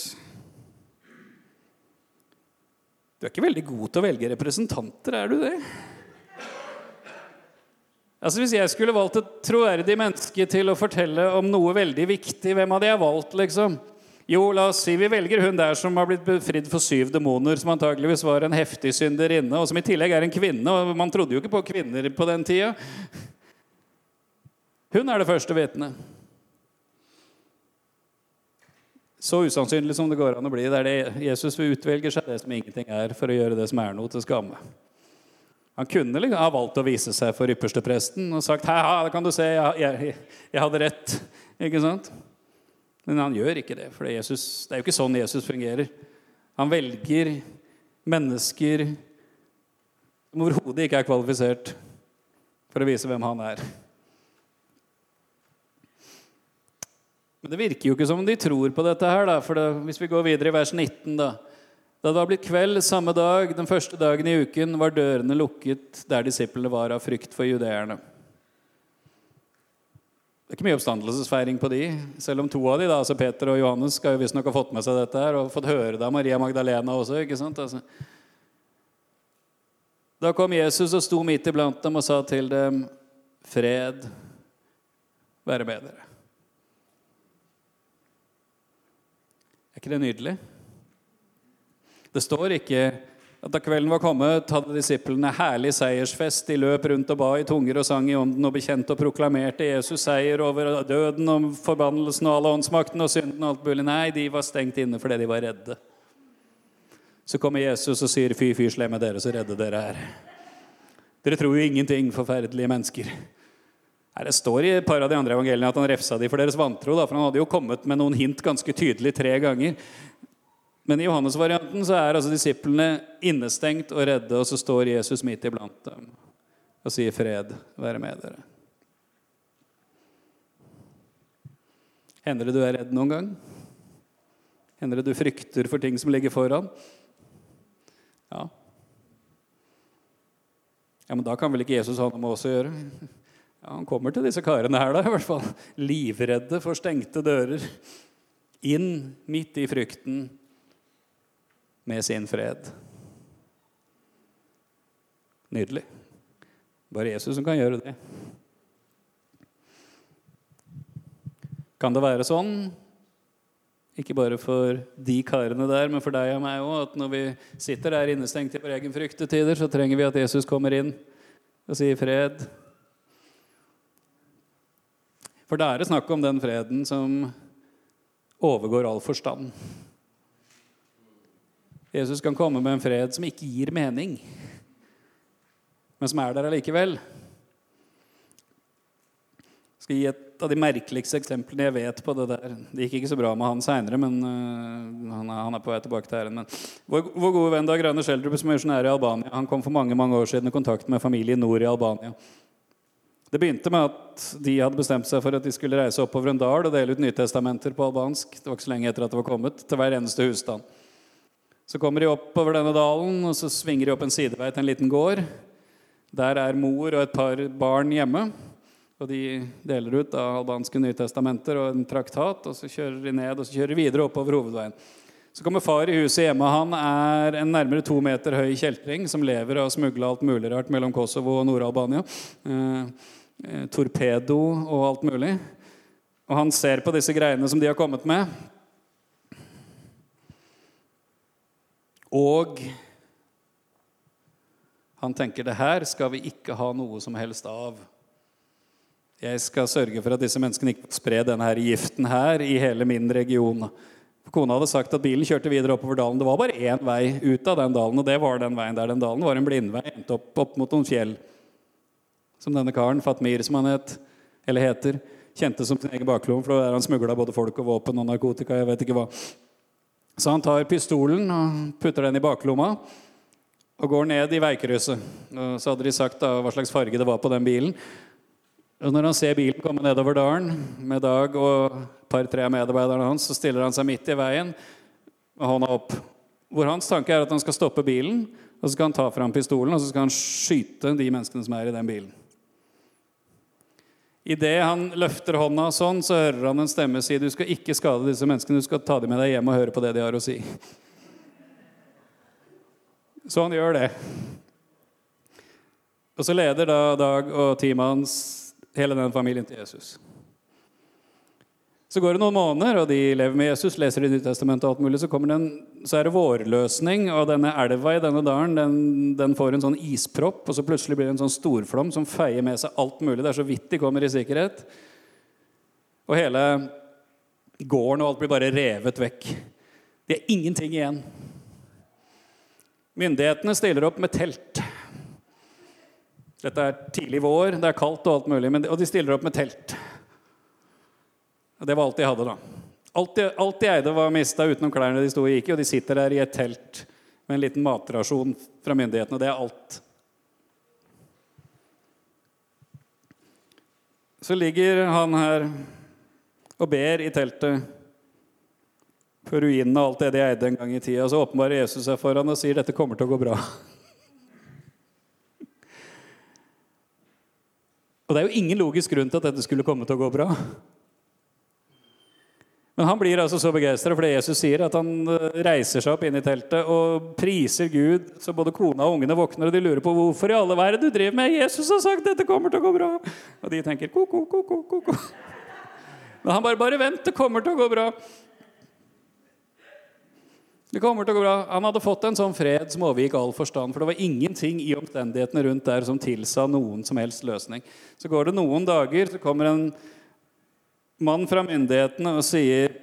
du er ikke veldig god til å velge representanter, er du det? Altså hvis jeg skulle valgt et troverdig menneske til å fortelle om noe veldig viktig, hvem hadde jeg valgt liksom? Jo, la oss si vi velger hun der som har blitt befridd for syv demoner, som antageligvis var en heftig synderinne, og som i tillegg er en kvinne, og man trodde jo ikke på kvinner på den tida. Hun er det første vitnet. Så usannsynlig som det går an å bli, det er det Jesus utvelger seg det som ingenting er, for å gjøre det som er noe til skamme. Han kunne liksom ha valgt å vise seg for ypperste presten og sagt, haha, det kan du se, jeg, jeg, jeg hadde rett, ikke sant? Men han gjør ikke det, for det, Jesus, det er jo ikke sånn Jesus fungerer. Han velger mennesker som overhodet ikke er kvalifisert for å vise hvem han er. Men det virker jo ikke som om de tror på dette her, da, for det, hvis vi går videre i vers nitten, da, Da det var blitt kveld samme dag, den første dagen i uken, var dørene lukket der disiplene var av frykt for judeerne. Det er ikke mye oppstandelsesfeiring på de, selv om to av de, da, altså Peter og Johannes, skal jo visst nok ha fått med seg dette her, og fått høre det av Maria Magdalena også, ikke sant? Altså. Da kom Jesus og sto midt iblant dem og sa til dem, fred være med dere. Er ikke det nydelig? Det står ikke at da kvelden var kommet, hadde disiplene herlig seiersfest. De løp rundt og ba i tunger og sang i ånden og bekjente og proklamerte Jesus seier over døden og forbannelsen og alle åndsmakten og synden og alt mulig. Nei, de var stengt inne fordi de var redde. Så kommer Jesus og sier, fy, fy, slemme dere, så redde dere her. Dere tror jo ingenting, forferdelige mennesker. Her, det står i et par av de andre evangeliene at han refsa de for deres vantro, da, for han hadde jo kommet med noen hint ganske tydelig tre ganger. Men i Johannes-varianten så er altså disiplene innestengt og redde, og så står Jesus midt iblant dem og sier fred være med dere. Hender det du er redd noen gang? Hender det du frykter for ting som ligger foran? Ja. Ja, men da kan vel ikke Jesus ha noe med oss å gjøre? Ja, han kommer til disse karene her da, i hvert fall. Livredde for stengte dører. Inn midt i frykten med sin fred. Nydelig. Bare Jesus som kan gjøre det. Kan det være sånn, ikke bare for de karene der, men for deg og meg også, at når vi sitter der innestengt i vår egen fryktetider, så trenger vi at Jesus kommer inn og sier fred. For da er det snakk om den freden som overgår all forstand. Jesus kan komme med en fred som ikke gir mening, men som er der allikevel. Jeg skal gi et av de merkeligste eksemplene jeg vet på det der. Det gikk ikke så bra med han senere, men uh, han, er, han er på vei tilbake til herren. Men vår, vår gode venn Dag Rane Schjelderup, som er misjonær i Albania, han kom for mange, mange år siden i kontakt med familie nord i Albania. Det begynte med at de hadde bestemt seg for at de skulle reise oppover en dal og dele ut nytestamenter på albansk. Det var ikke så lenge etter at det var kommet, til hver eneste husstand. Så kommer de opp over denne dalen, og så svinger de opp en sidevei til en liten gård. Der er mor og et par barn hjemme, og de deler ut av albanske nytestamenter og en traktat, og så kjører de ned, og så kjører de videre oppover hovedveien. Så kommer far i huset hjemme. Han er en nærmere to meter høy kjeltring som lever av å smugle alt mulig rart mellom Kosovo og Nord-Albania. Eh, eh, torpedo og alt mulig. Og han ser på disse greiene som de har kommet med. Og han tenker, det her skal vi ikke ha noe som helst av. Jeg skal sørge for at disse menneskene ikke sprer denne her giften her i hele min region. Kona hadde sagt at bilen kjørte videre oppover dalen. Det var bare én vei ut av den dalen, og det var den veien der. Den dalen var en blindvei, endte opp, opp mot noen fjell. Som denne karen, Fatmir som han het, eller heter, kjente som sin egen baklomme, for der han smuglet både folk og våpen og narkotika, jeg vet ikke hva. Så han tar pistolen og putter den i baklomma og går ned i veikrysset. Og så hadde de sagt da, hva slags farge det var på den bilen. Og når han ser bilen komme nedover dalen med Dag og et par-tre medarbeiderne hans, så stiller han seg midt i veien med hånda opp. Hvor hans tanke er at han skal stoppe bilen, og så skal han ta fram pistolen, og så skal han skyte de menneskene som er i den bilen. I det han løfter hånda sånn, så hører han en stemme si, du skal ikke skade disse menneskene, du skal ta dem med deg hjem og høre på det de har å si. Så han gjør det. Og så leder da Dag og teamet hans hele den familien til Jesus. Så går det noen måneder, og de lever med Jesus, leser i Nytestamentet og alt mulig, så, kommer den, så er det vårløsning, og denne elva i denne dalen, den, den får en sånn ispropp, og så plutselig blir det en sånn storflom som feier med seg alt mulig. Det er så vidt de kommer i sikkerhet. Og hele gården og alt blir bare revet vekk. Det er ingenting igjen. Myndighetene stiller opp med telt. Dette er tidlig vår, det er kaldt og alt mulig, men, og de stiller opp med telt. Det var alt de hadde da. Alt de, alt de eide var mistet utenom klærne de stod i ikke, og de sitter der i et telt med en liten matrasjon fra myndighetene, og det er alt. Så ligger han her og ber i teltet. på ruinen av alt det de eide en gang i tida. Så åpenbarer Jesus seg foran og sier, dette kommer til å gå bra. Og det er jo ingen logisk grunn til at dette skulle komme til å gå bra. Men han blir altså så begeistret fordi Jesus sier at han reiser seg opp inn i teltet og priser Gud, så både kona og ungene våkner, og de lurer på hvorfor i alle verden du driver med. Jesus har sagt dette kommer til å gå bra. Og de tenker, ko, ko, ko, ko, ko, ko. Men han bare, bare vent, det kommer til å gå bra. Det kommer til å gå bra. Han hadde fått en sånn fred som overgikk all forstand, for det var ingenting i omstendighetene rundt der som tilsa noen som helst løsning. Så går det noen dager, så kommer en mann fra myndighetene og sier,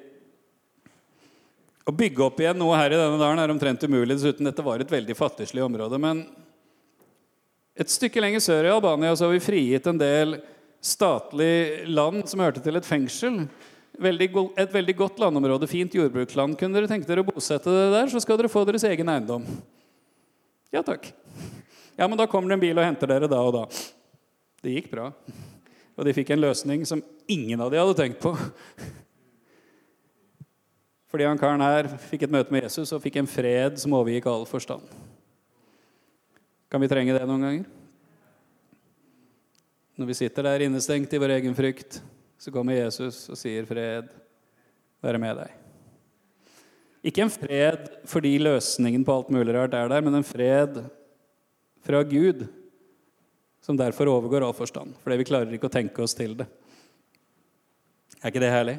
å bygge opp igjen noe her i denne dalen er omtrent umulig, dessuten dette var et veldig fattigslig område, men et stykke lenger sør i Albania så har vi frigitt en del statlig land som hørte til et fengsel. Veldig go- et veldig godt landområde, fint jordbruksland. Kunne dere tenke dere å bosette dere der, så skal dere få deres egen eiendom. Ja, takk. Ja, men da kommer det en bil og henter dere da og da. Det gikk bra. Og de fikk en løsning som ingen av de hadde tenkt på. Fordi han karen her fikk et møte med Jesus og fikk en fred som overgikk all forstand. Kan vi trenge det noen ganger? Når vi sitter der innestengt i vår egen frykt, så kommer Jesus og sier fred, være med deg. Ikke en fred fordi løsningen på alt mulig rart er der, men en fred fra Gud, som derfor overgår all forstand, fordi vi klarer ikke å tenke oss til det. Er ikke det herlig?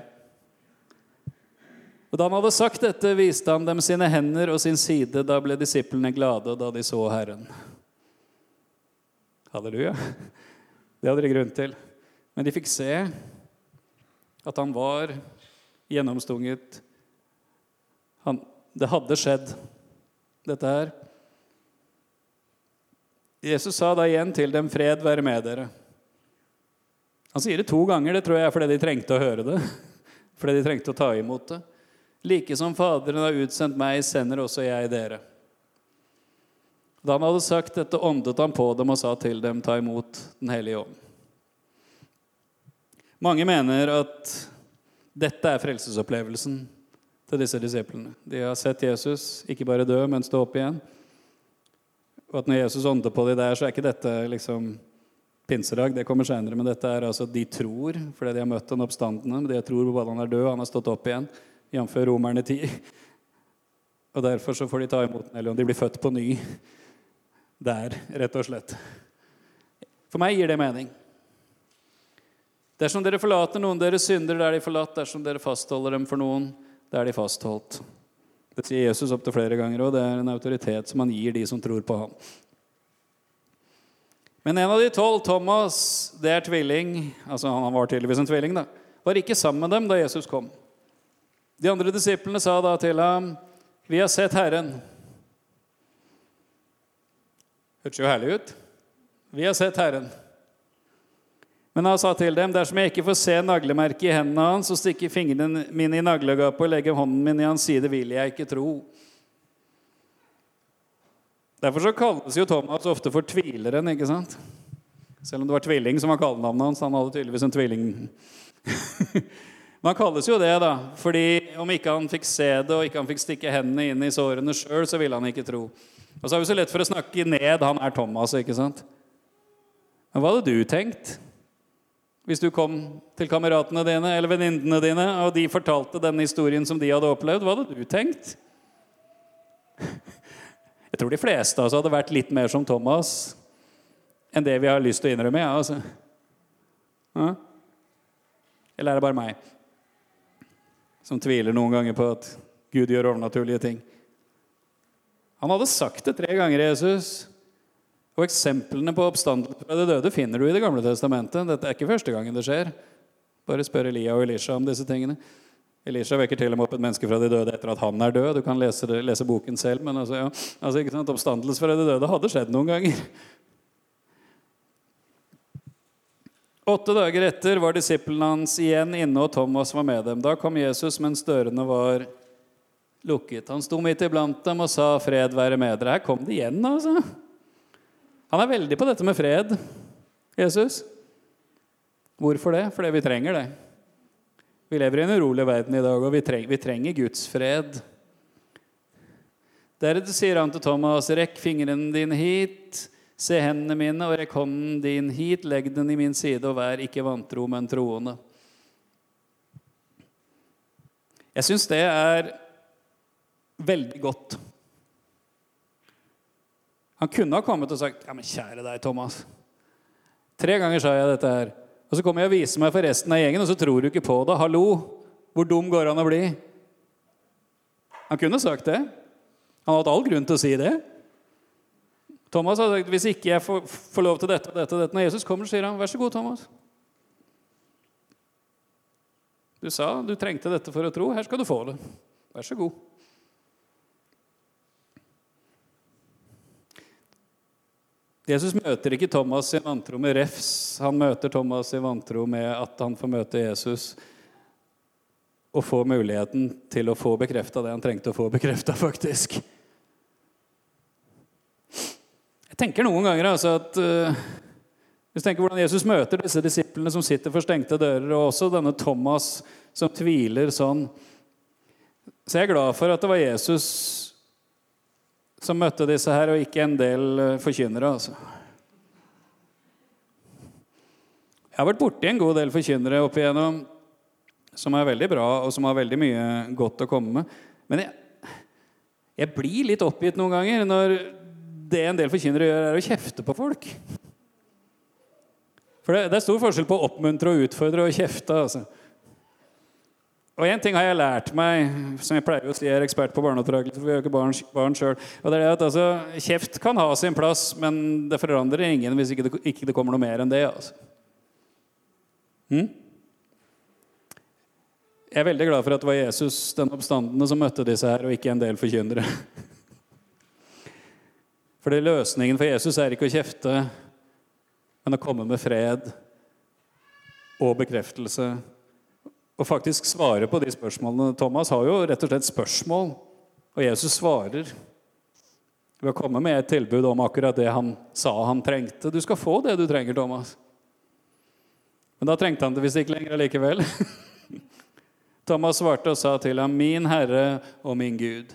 Og da han hadde sagt dette, viste han dem sine hender og sin side. Da ble disiplene glade da de så Herren. Halleluja. Det hadde de grunn til. Men de fikk se at han var gjennomstunget. Han, det hadde skjedd, dette her. Jesus sa da igjen til dem, fred være med dere. Han sier det to ganger, det tror jeg er fordi de trengte å høre det. Fordi de trengte å ta imot det. Like som Faderen har utsendt meg, sender også jeg dere. Da han hadde sagt dette, åndet han på dem og sa til dem, ta imot den hellige ånd. Mange mener at dette er frelsesopplevelsen til disse disiplene. De har sett Jesus ikke bare dø, men stå opp igjen. Og at når Jesus ånder på dem der, så er ikke dette liksom pinsedag, det kommer senere, men dette er altså de tror, fordi de har møtt den oppstandende, de tror på at han er død, han har stått opp igjen, jf. Romerne ti. Og derfor så får de ta imot den hellige ånd. De blir født på ny der, rett og slett. For meg gir det mening. Dersom dere forlater noen deres synder, der de forlatt. Dersom dere fastholder dem for noen, der de fastholdt. Det sier Jesus opp til flere ganger, og det er en autoritet som han gir de som tror på ham. Men en av de tolv, Thomas, det er tvilling, altså han var tydeligvis en tvilling da, var ikke sammen med dem da Jesus kom. De andre disiplene sa da til ham, vi har sett Herren. Hørtes jo herlig ut. Vi har sett Herren. Men han sa til dem, dersom jeg ikke får se naglemerke i hendene hans, og stikke fingrene mine i naglegapet og legge hånden min i hans side, vil jeg ikke tro. Derfor så kalles jo Thomas ofte for tvileren, ikke sant? Selv om det var tvilling som var kallenavnet hans, han hadde tydeligvis en tvilling. Men han kalles jo det da, fordi om ikke han fikk se det, og ikke han fikk stikke hendene inn i sårene selv, så ville han ikke tro. Og så er vi så lett for å snakke ned, han er Thomas, ikke sant? Men hva hadde du tenkt? Hvis du kom til kameratene dine eller venninnene dine, og de fortalte denne historien som de hadde opplevd, hva hadde du tenkt? Jeg tror de fleste av oss hadde vært litt mer som Thomas enn det vi har lyst til å innrømme. Ja, altså. Ja? Eller er det bare meg som tviler noen ganger på at Gud gjør overnaturlige ting? Han hadde sagt det tre ganger, Jesus. Og eksemplene på oppstandelse fra de døde finner du i Det gamle testamentet. Dette er ikke første gangen det skjer. Bare spør Elia og Elisha om disse tingene. Elisha vekker til og med opp et menneske fra de døde etter at han er død. Du kan lese, det, lese boken selv, men altså, ja, altså, ikke sant? Oppstandelse fra de døde hadde skjedd noen ganger. Åtte dager etter var disiplene hans igjen inne, og Thomas var med dem. Da kom Jesus mens dørene var lukket. Han sto midt iblant dem og sa, fred være med dere. Her kom det igjen, altså. Han er veldig på dette med fred, Jesus. Hvorfor det? Fordi vi trenger det. Vi lever i en urolig verden i dag, og vi trenger, vi trenger Guds fred. Deretter sier han til Thomas, rekk fingeren din hit, se hendene mine, og rekk hånden din hit, legg den i min side, og vær ikke vantro, men troende. Jeg synes det er veldig godt. Han kunne ha kommet og sagt, ja, men kjære deg, Thomas. Tre ganger sa jeg dette her. Og så kommer jeg og viser meg for resten av gjengen, og så tror du ikke på det. Hallo, hvor dum går han å bli? Han kunne sagt det. Han har hatt all grunn til å si det. Thomas har sagt, hvis ikke jeg får, får lov til dette og dette og dette, når Jesus kommer, sier han, vær så god, Thomas. Du sa, du trengte dette for å tro, her skal du få det. Vær så god. Jesus møter ikke Thomas i vantro med refs. Han møter Thomas i vantro med at han får møte Jesus og få muligheten til å få bekreftet det han trengte å få bekreftet, faktisk. Jeg tenker noen ganger altså at uh, hvis du tenker hvordan Jesus møter disse disiplene som sitter for stengte dører, og også denne Thomas som tviler sånn, så jeg er glad for at det var Jesus som møtte disse her, og ikke en del forkynnere, altså. Jeg har vært borti en god del forkynnere opp igjennom, som er veldig bra, og som har veldig mye godt å komme med. Men jeg, jeg blir litt oppgitt noen ganger, når det en del forkynnere gjør, er å kjefte på folk. For det, det er stor forskjell på å oppmuntre og utfordre og kjefte, altså. Og en ting har jeg lært meg, som jeg pleier å si, jeg er ekspert på barneoppdragelse, for vi gjør ikke barn, barn selv. Og det er det at altså, kjeft kan ha sin plass, men det forandrer ingen hvis ikke det, ikke det kommer noe mer enn det. Altså. Hmm? Jeg er veldig glad for at det var Jesus, den oppstandende, som møtte disse her, og ikke en del forkynnere. For det løsningen for Jesus er ikke å kjefte, men å komme med fred og bekreftelse, og faktisk svare på de spørsmålene. Thomas har jo rett og slett spørsmål, og Jesus svarer ved å komme med et tilbud om akkurat det han sa han trengte. Du skal få det du trenger, Thomas. Men da trengte han det visst ikke lenger likevel. Thomas svarte og sa til ham, min Herre og min Gud.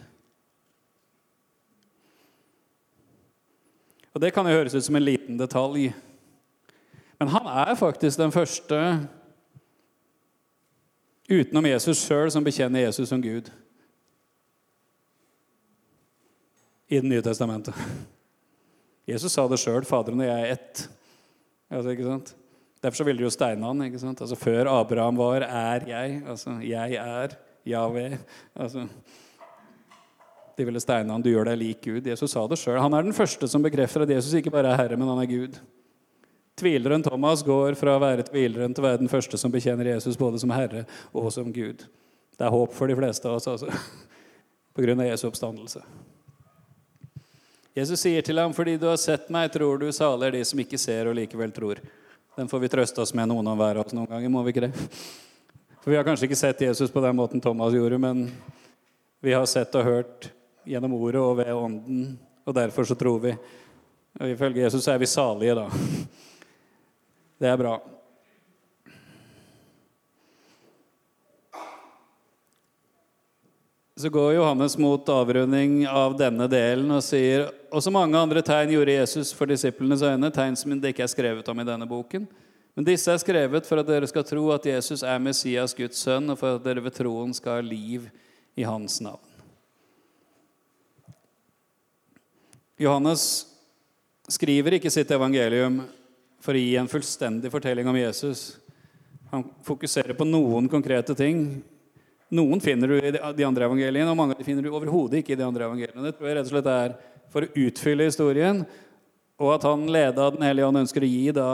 Og det kan jo høres ut som en liten detalj. Men han er faktisk den første utenom Jesus selv som bekjenner Jesus som Gud i det nye testamentet. Jesus sa det selv, Faderen og jeg er ett. Altså, ikke sant? Derfor så ville de jo steine han, ikke sant? Altså, før Abraham var, er jeg. Altså, jeg er Yahweh. Altså, de ville steine han, du gjør deg lik Gud. Jesus sa det selv. Han er den første som bekrefter at Jesus ikke bare er Herre, men han er Gud. Tvileren Thomas går fra å være tvileren til å være den første som bekjenner Jesus både som Herre og som Gud. Det er håp for de fleste av oss, altså, på grunn av Jesu oppstandelse. Jesus sier til ham, fordi du har sett meg, tror du, salig er de som ikke ser og likevel tror. Den får vi trøste oss med noen av hver av oss noen ganger, må vi ikke det? For vi har kanskje ikke sett Jesus på den måten Thomas gjorde, men vi har sett og hørt gjennom ordet og ved ånden, og derfor så tror vi. Og ifølge Jesus er vi salige da. Det er bra. Så går Johannes mot avrunding av denne delen og sier, og så mange andre tegn gjorde Jesus for disiplenes øyne, tegn som det ikke er skrevet om i denne boken. Men disse er skrevet for at dere skal tro at Jesus er Messias, Guds sønn, og for at dere ved troen skal ha liv i hans navn. Johannes skriver ikke sitt evangelium for å gi en fullstendig fortelling om Jesus. Han fokuserer på noen konkrete ting. Noen finner du i de andre evangeliene, og mange finner du overhodet ikke i de andre evangeliene. Det tror jeg rett og slett er for å utfylle historien, og at han ledet av den Hellige Ånd ønsker å gi da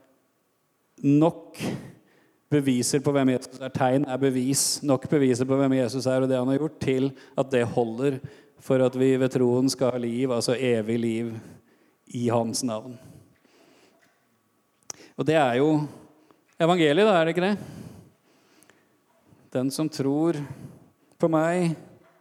nok beviser på hvem Jesus er. Tegn er bevis. Nok beviser på hvem Jesus er og det han har gjort, til at det holder for at vi ved troen skal ha liv, altså evig liv i hans navn. Og det er jo evangeliet, da, er det ikke det? Den som tror på meg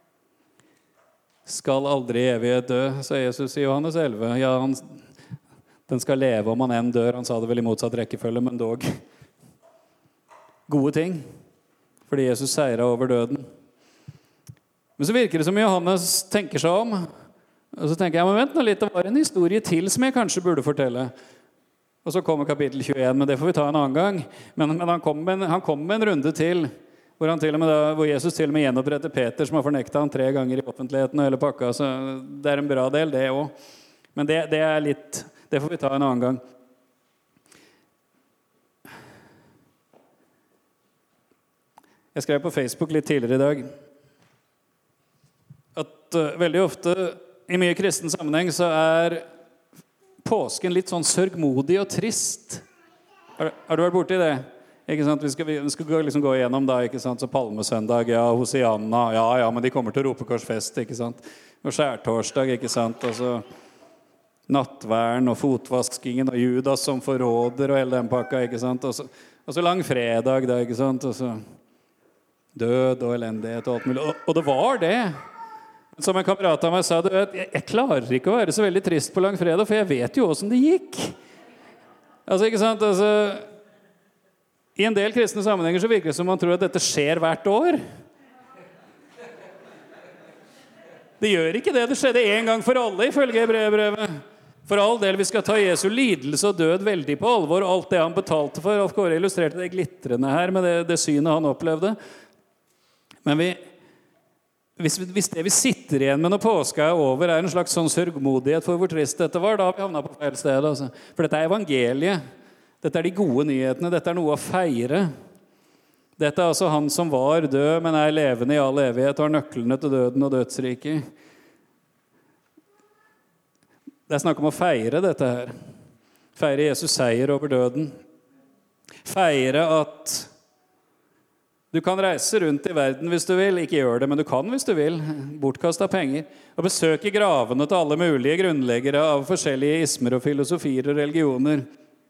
skal aldri i evighet dø, sa Jesus i Johannes elleve. Ja, han, den skal leve om han enn dør. Han sa det vel i motsatt rekkefølge, men dog. Gode ting. fordi Jesus seiret over døden. Men så virker det som Johannes tenker seg om, og så tenker jeg, men vent nå litt, det var en historie til som jeg kanskje burde fortelle. Og så kommer kapittel tjueen, men det får vi ta en annen gang. Men, men han kom med, han kom med en runde til, hvor, han til og med da, hvor Jesus til og med gjenoppretter Peter, som har fornektet han tre ganger i offentligheten og hele pakka, så det er en bra del, det også. Men det, det er litt, det får vi ta en annen gang. Jeg skrev på Facebook litt tidligere i dag at uh, veldig ofte i mye kristen sammenheng så er påsken litt sånn sørgmodig og trist. Har, har du vært borte i det? Ikke sant? Vi skal, vi skal liksom gå igjennom da, ikke sant? Så Palmesøndag, ja, Hosianna, ja, ja, men de kommer til å rope korsfest, ikke sant? Og skjærtorsdag, ikke sant? Og så nattvern og fotvaskingen og Judas som forråder og hele den pakka, ikke sant? Og så, og så langfredag da, ikke sant? Og så død og elendighet og alt mulig. Og, og det var det. Som en kamerat av meg sa, du vet, jeg, jeg klarer ikke å være så veldig trist på langfredag, for jeg vet jo hvordan det gikk. Altså, ikke sant? Altså, i en del kristne sammenhenger så virker det som man tror at dette skjer hvert år. Det gjør ikke det. Det skjedde en gang for alle, ifølge Hebreerbrevet. For all del, vi skal ta Jesu lidelse og død veldig på alvor, og alt det han betalte for. Alf Kåre illustrerte det glitrende her med det, det synet han opplevde. Men vi, hvis, hvis det vi sitter igjen med når påska er over, er en slags sånn sørgmodighet for hvor trist dette var, da har vi havnet på feil sted. Altså. For dette er evangeliet. Dette er de gode nyhetene. Dette er noe å feire. Dette er altså han som var død, men er levende i all evighet, og har nøklene til døden og dødsriket. Det er snakk om å feire dette her. Feire Jesus seier over døden. Feire at du kan reise rundt i verden hvis du vil. Ikke gjør det, men du kan hvis du vil. Bortkastet penger. Og besøke gravene til alle mulige grunnleggere av forskjellige ismer og filosofier og religioner.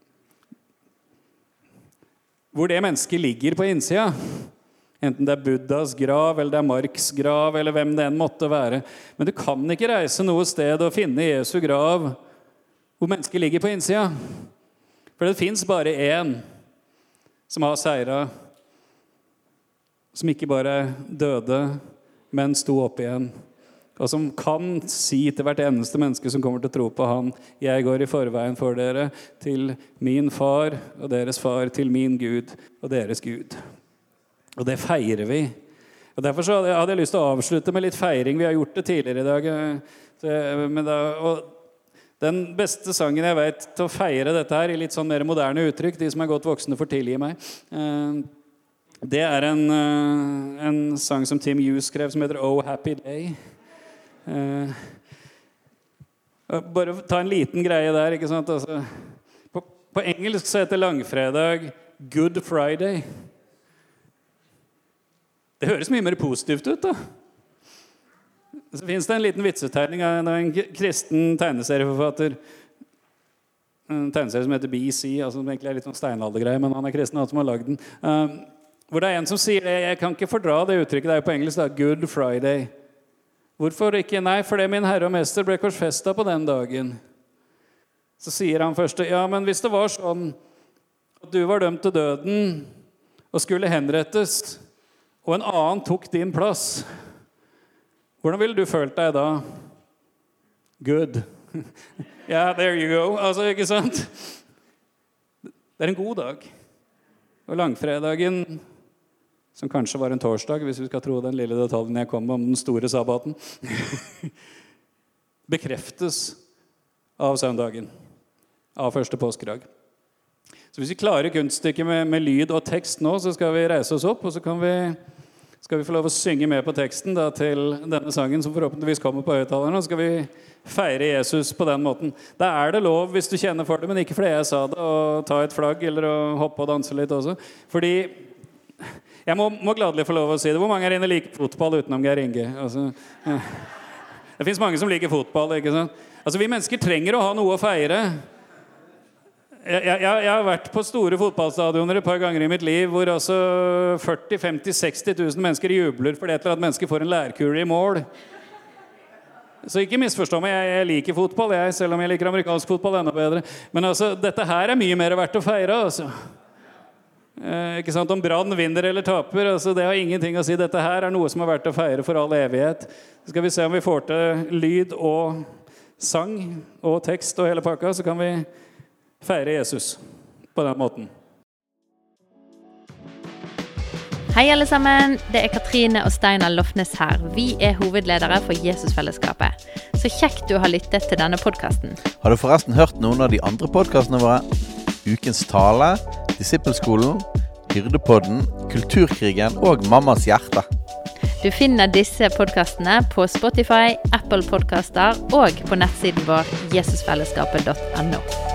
Hvor det mennesket ligger på innsida. Enten det er Buddhas grav, eller det er Marks grav, eller hvem det enn måtte være. Men du kan ikke reise noe sted og finne Jesu grav hvor mennesket ligger på innsida. For det finnes bare en som har seiret, som ikke bare døde, men sto opp igjen. Og som kan si til hvert eneste menneske som kommer til å tro på han, jeg går i forveien for dere til min far og deres far, til min Gud og deres Gud. Og det feirer vi. Og derfor så hadde jeg, hadde jeg lyst til å avslutte med litt feiring. Vi har gjort det tidligere i dag. Så, men da, og den beste sangen jeg vet til å feire dette her, i litt sånn mer moderne uttrykk, de som er godt voksne får tilgi meg, det er en, en sang som Tim Hughes skrev som heter Oh Happy Day. Bare ta en liten greie der, ikke sant? Altså, på, på engelsk så heter langfredag Good Friday. Det høres mye mer positivt ut da. Så finnes det en liten vitsetegning av en kristen tegneserieforfatter, en tegneserie som heter B C, altså som egentlig er litt sånn steinaldergreie, men han er kristen, han som har laget den. Um, hvor det er en som sier det, jeg kan ikke fordra det uttrykket, det er jo på engelsk da, Good Friday. Hvorfor ikke? Nei, for det min herre og mester ble korsfestet på den dagen. Så sier han først, ja, men hvis det var sånn at du var dømt til døden og skulle henrettes, og en annen tok din plass, hvordan ville du følt deg da? Good. Ja, yeah, there you go. Altså, ikke sant? Det er en god dag. Og langfredagen, som kanskje var en torsdag, hvis vi skal tro den lille detaljen jeg kom med om den store sabbaten, bekreftes av søndagen, av første påskedag. Så hvis vi klarer kunststykket med, med lyd og tekst nå, så skal vi reise oss opp, og så kan vi, skal vi få lov å synge med på teksten da, til denne sangen, som forhåpentligvis kommer på høyttalerne, og skal vi feire Jesus på den måten. Da er det lov, hvis du kjenner for det, men ikke fordi jeg sa det, å ta et flagg, eller å hoppe og danse litt også. Fordi jeg må, må gladelig få lov å si det. Hvor mange er inne liker fotball utenom Geir Inge? Altså, ja. Det finnes mange som liker fotball, ikke sant? Altså, vi mennesker trenger å ha noe å feire. Jeg, jeg, jeg har vært på store fotballstadioner et par ganger i mitt liv, hvor altså førti, femti, seksti tusen mennesker jubler fordi et eller annet menneske får en lærkule i mål. Så ikke misforstå meg, jeg, jeg liker fotball, jeg, selv om jeg liker amerikansk fotball enda bedre. Men altså, dette her er mye mer verdt å feire, altså. Eh, ikke sant? Om Brann vinner eller taper, altså det har ingenting å si. Dette her er noe som er verdt å feire for all evighet. Så skal vi se om vi får til lyd og sang og tekst og hele pakka, så kan vi feire Jesus på den måten. Hei alle sammen, det er Katrine og Steinar Lofnes her. Vi er hovedledere for Jesusfellesskapet. Så kjekt du har lyttet til denne podcasten. Har du forresten hørt noen av de andre podcastene våre? Ukens tale, Disippelskolen, Hyrdepodden, Kulturkrigen og Mammas hjerte. Du finner disse podcastene på Spotify, Apple Podcaster og på nettsiden vår jesusfellesskapet punktum no.